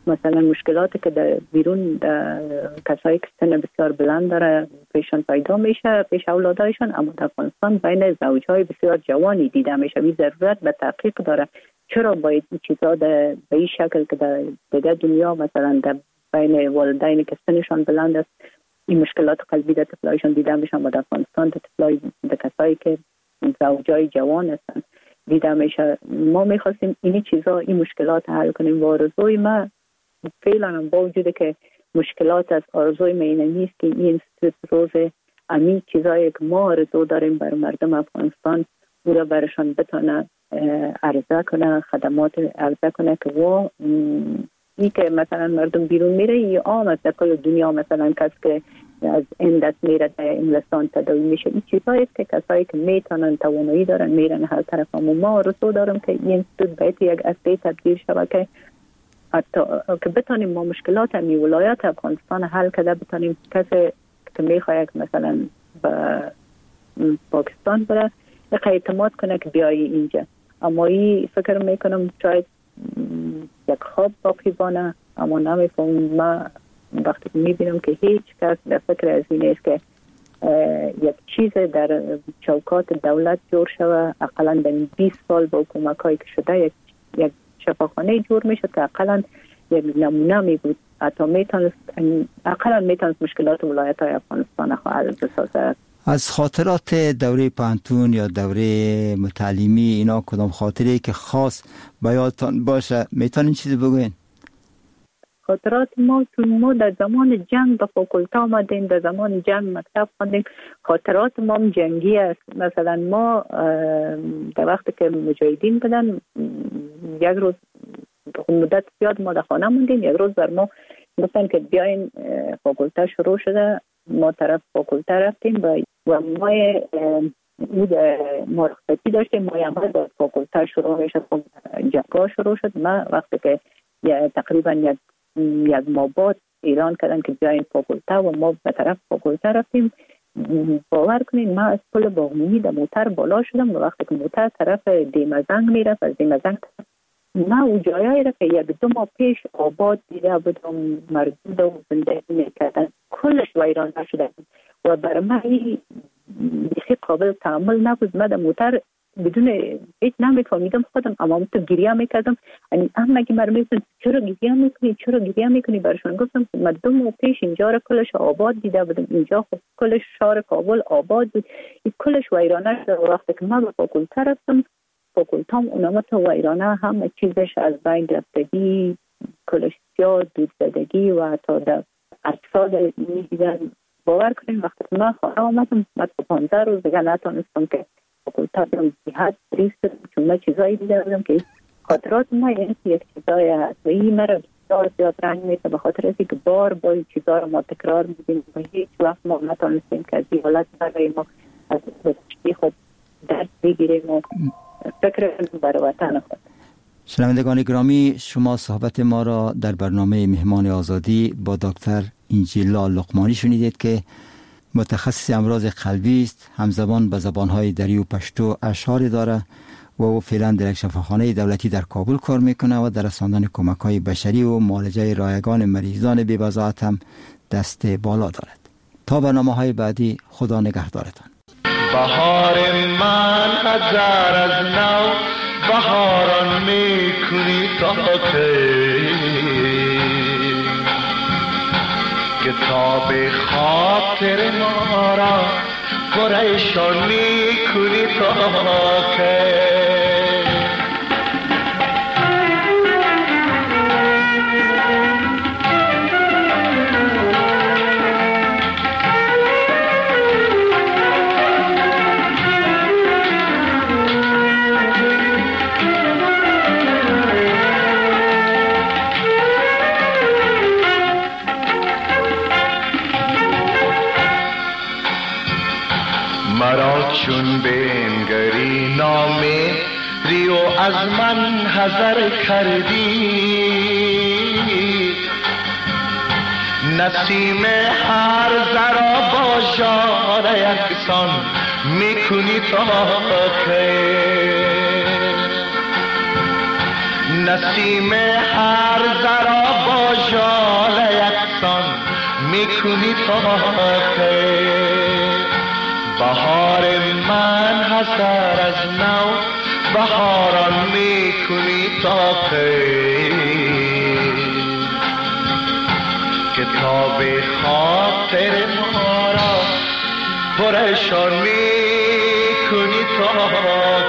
مثلا مشکلاتی که در بیرون کسایی که سن بسیار بلند داره پیشان پیدا میشه پیش اولادایشان، اما در افغانستان بین زوجهای بسیار جوانی دیده میشه. این ضرورت به تحقیق داره چرا باید این چیزا به این شکل که در دیگه دنیا مثلا در بین والدین که سنشان بلند است این مشکلات قلبی در طفلایشان دیده میشه، اما در افغانستان در طفلای در کسایی که زوجای جوان هستن دیده میشه. ما میخواستیم این چیزا این مشکلات حل کنیم و آرزوی ما فعلا با وجود که مشکلات از آرزوی ما اینه نیست که این اینستیتوت روز امی چیزایی که ما آرزو داریم بر مردم افغانستان او را برشان بتونه عرضه کنه، خدمات عرضه کنه که و این که مثلا مردم بیرون میره یا عام است در کل دنیا، مثلا کس که از این دست میره در انگلستان تداوی میشه. این چیزایی که کسایی که میتونن توانایی دارن میرن هر طرف. اما ما آرزو دارم که این اینستیتوت باید یک اصلی تبدیل شود که حتی که بتونیم ما مشکلات می ولایت افغانستان حل کرده، بتونیم کسی که میخواد مثلا به پاکستان بره اعتماد کنه که بیایی اینجا. اما این فکر میکنم شاید یک خواب باقی بانه، اما نمیفهم. ما وقتی میبینم که هیچ کس در فکر از این است که یک چیز در چوکات دولت جور شوه، اقلا در بیست سال با کمک هایی که شده یک, یک شفاخانه جور میشد که اقلا یک نمونه می بود، حتی میتونست اقلا میتونست مشکلات ولایت های افغانستان حل بسازه. از خاطرات دوره پانتون یا دوره متعلیمی اینا کدام خاطره که خاص به یادتان باشه میتونین چیزی بگوین؟ خاطرات ما چون ما در زمان جنگ به فاکولته آمدیم، در زمان جنگ مکتب خوندیم، خاطرات ما هم جنگی است. مثلا ما در وقتی که مجاهدین بودن یک روز مدت زیاد ما در خانه موندیم، یک روز بر ما گفتن که بیاین فاکولته شروع شده، ما طرف فاکولته رفتیم و و ما ما رخصتی داشتیم، ما هم باید فاکولته شروع شد، جنگا شروع شد. ما وقتی که تقریبا یک یک ماه بعد اعلان کردن که بیاین فاکولته و ما به طرف فاکولته رفتیم، باور کنین ما از پل باغمونی در موتر بالا شدم و وقتی که موتر طرف دیمزنگ میرفت، از دیمزنگ ما او جایی را که یک دو ماه پیش آباد دیده بودم مردود و زندگی میکردن کلش ویران شده و برای من این بیخی قابل تعامل نبود. من در موتر بدون هیچ نمیفهمیدم خودم، اما تو گریه میکردم. یعنی اما که مردم میگفتن چرا گریه میکنی چرا گریه میکنی برشون گفتم که من دو ماه پیش اینجا را کلش آباد دیده بودم، اینجا خود کلش شهر کابل آباد بود، این کلش ویرانه شده. وقتی که من به فاکولته رفتم فاکولتام اونامت ویرانه همه چیزش از بین رفتگی، کلش سیاه، دود زدگی و حتی در اجساد میدیدن. باور کنیم وقتی من خانه آمدم من پانزده روز دیگه نتونستم که فاکولته برم جهت ریست، چون من چیزایی دیده بودم که خاطرات ما یعنی یک چیزایی هست و این مرا بسیار زیاد رنج میده، به خاطر اینکه که بار بار چیزا رو ما تکرار میدیم و هیچ وقت ما نتونستیم که از این حالت برای ما از گذشته خود درس بگیریم و فکر برای وطن خود. شنوندگان گرامی، شما صحبت ما را در برنامه مهمان آزادی با دکتر انجیلا لقمانی شنیدید که متخصص امراض قلبی است، همزبان به زبانهای دری و پشتو اشعار داره و او فعلا در یک شفاخانه دولتی در کابل کار میکنه و در رساندن کمک‌های بشری و معالجه رایگان مریضان بی‌وضاحت هم دست بالا دارد. تا برنامه‌های بعدی خدا نگهدارتان. بهار من هزار از نو بهاران میکنی تا کتاب خاطر ما را پریشان میکنی تا که چون بنگری نامه ریو از من حذر کردی، نسیم هر ذرا با جان یکسان میکنی تا که نسیم هر ذرا با ژاله یکسان میکنی تا که بهار من حسر از نو بهاران میکنی تا که کتاب خاطر ما را پرشان میکنی تا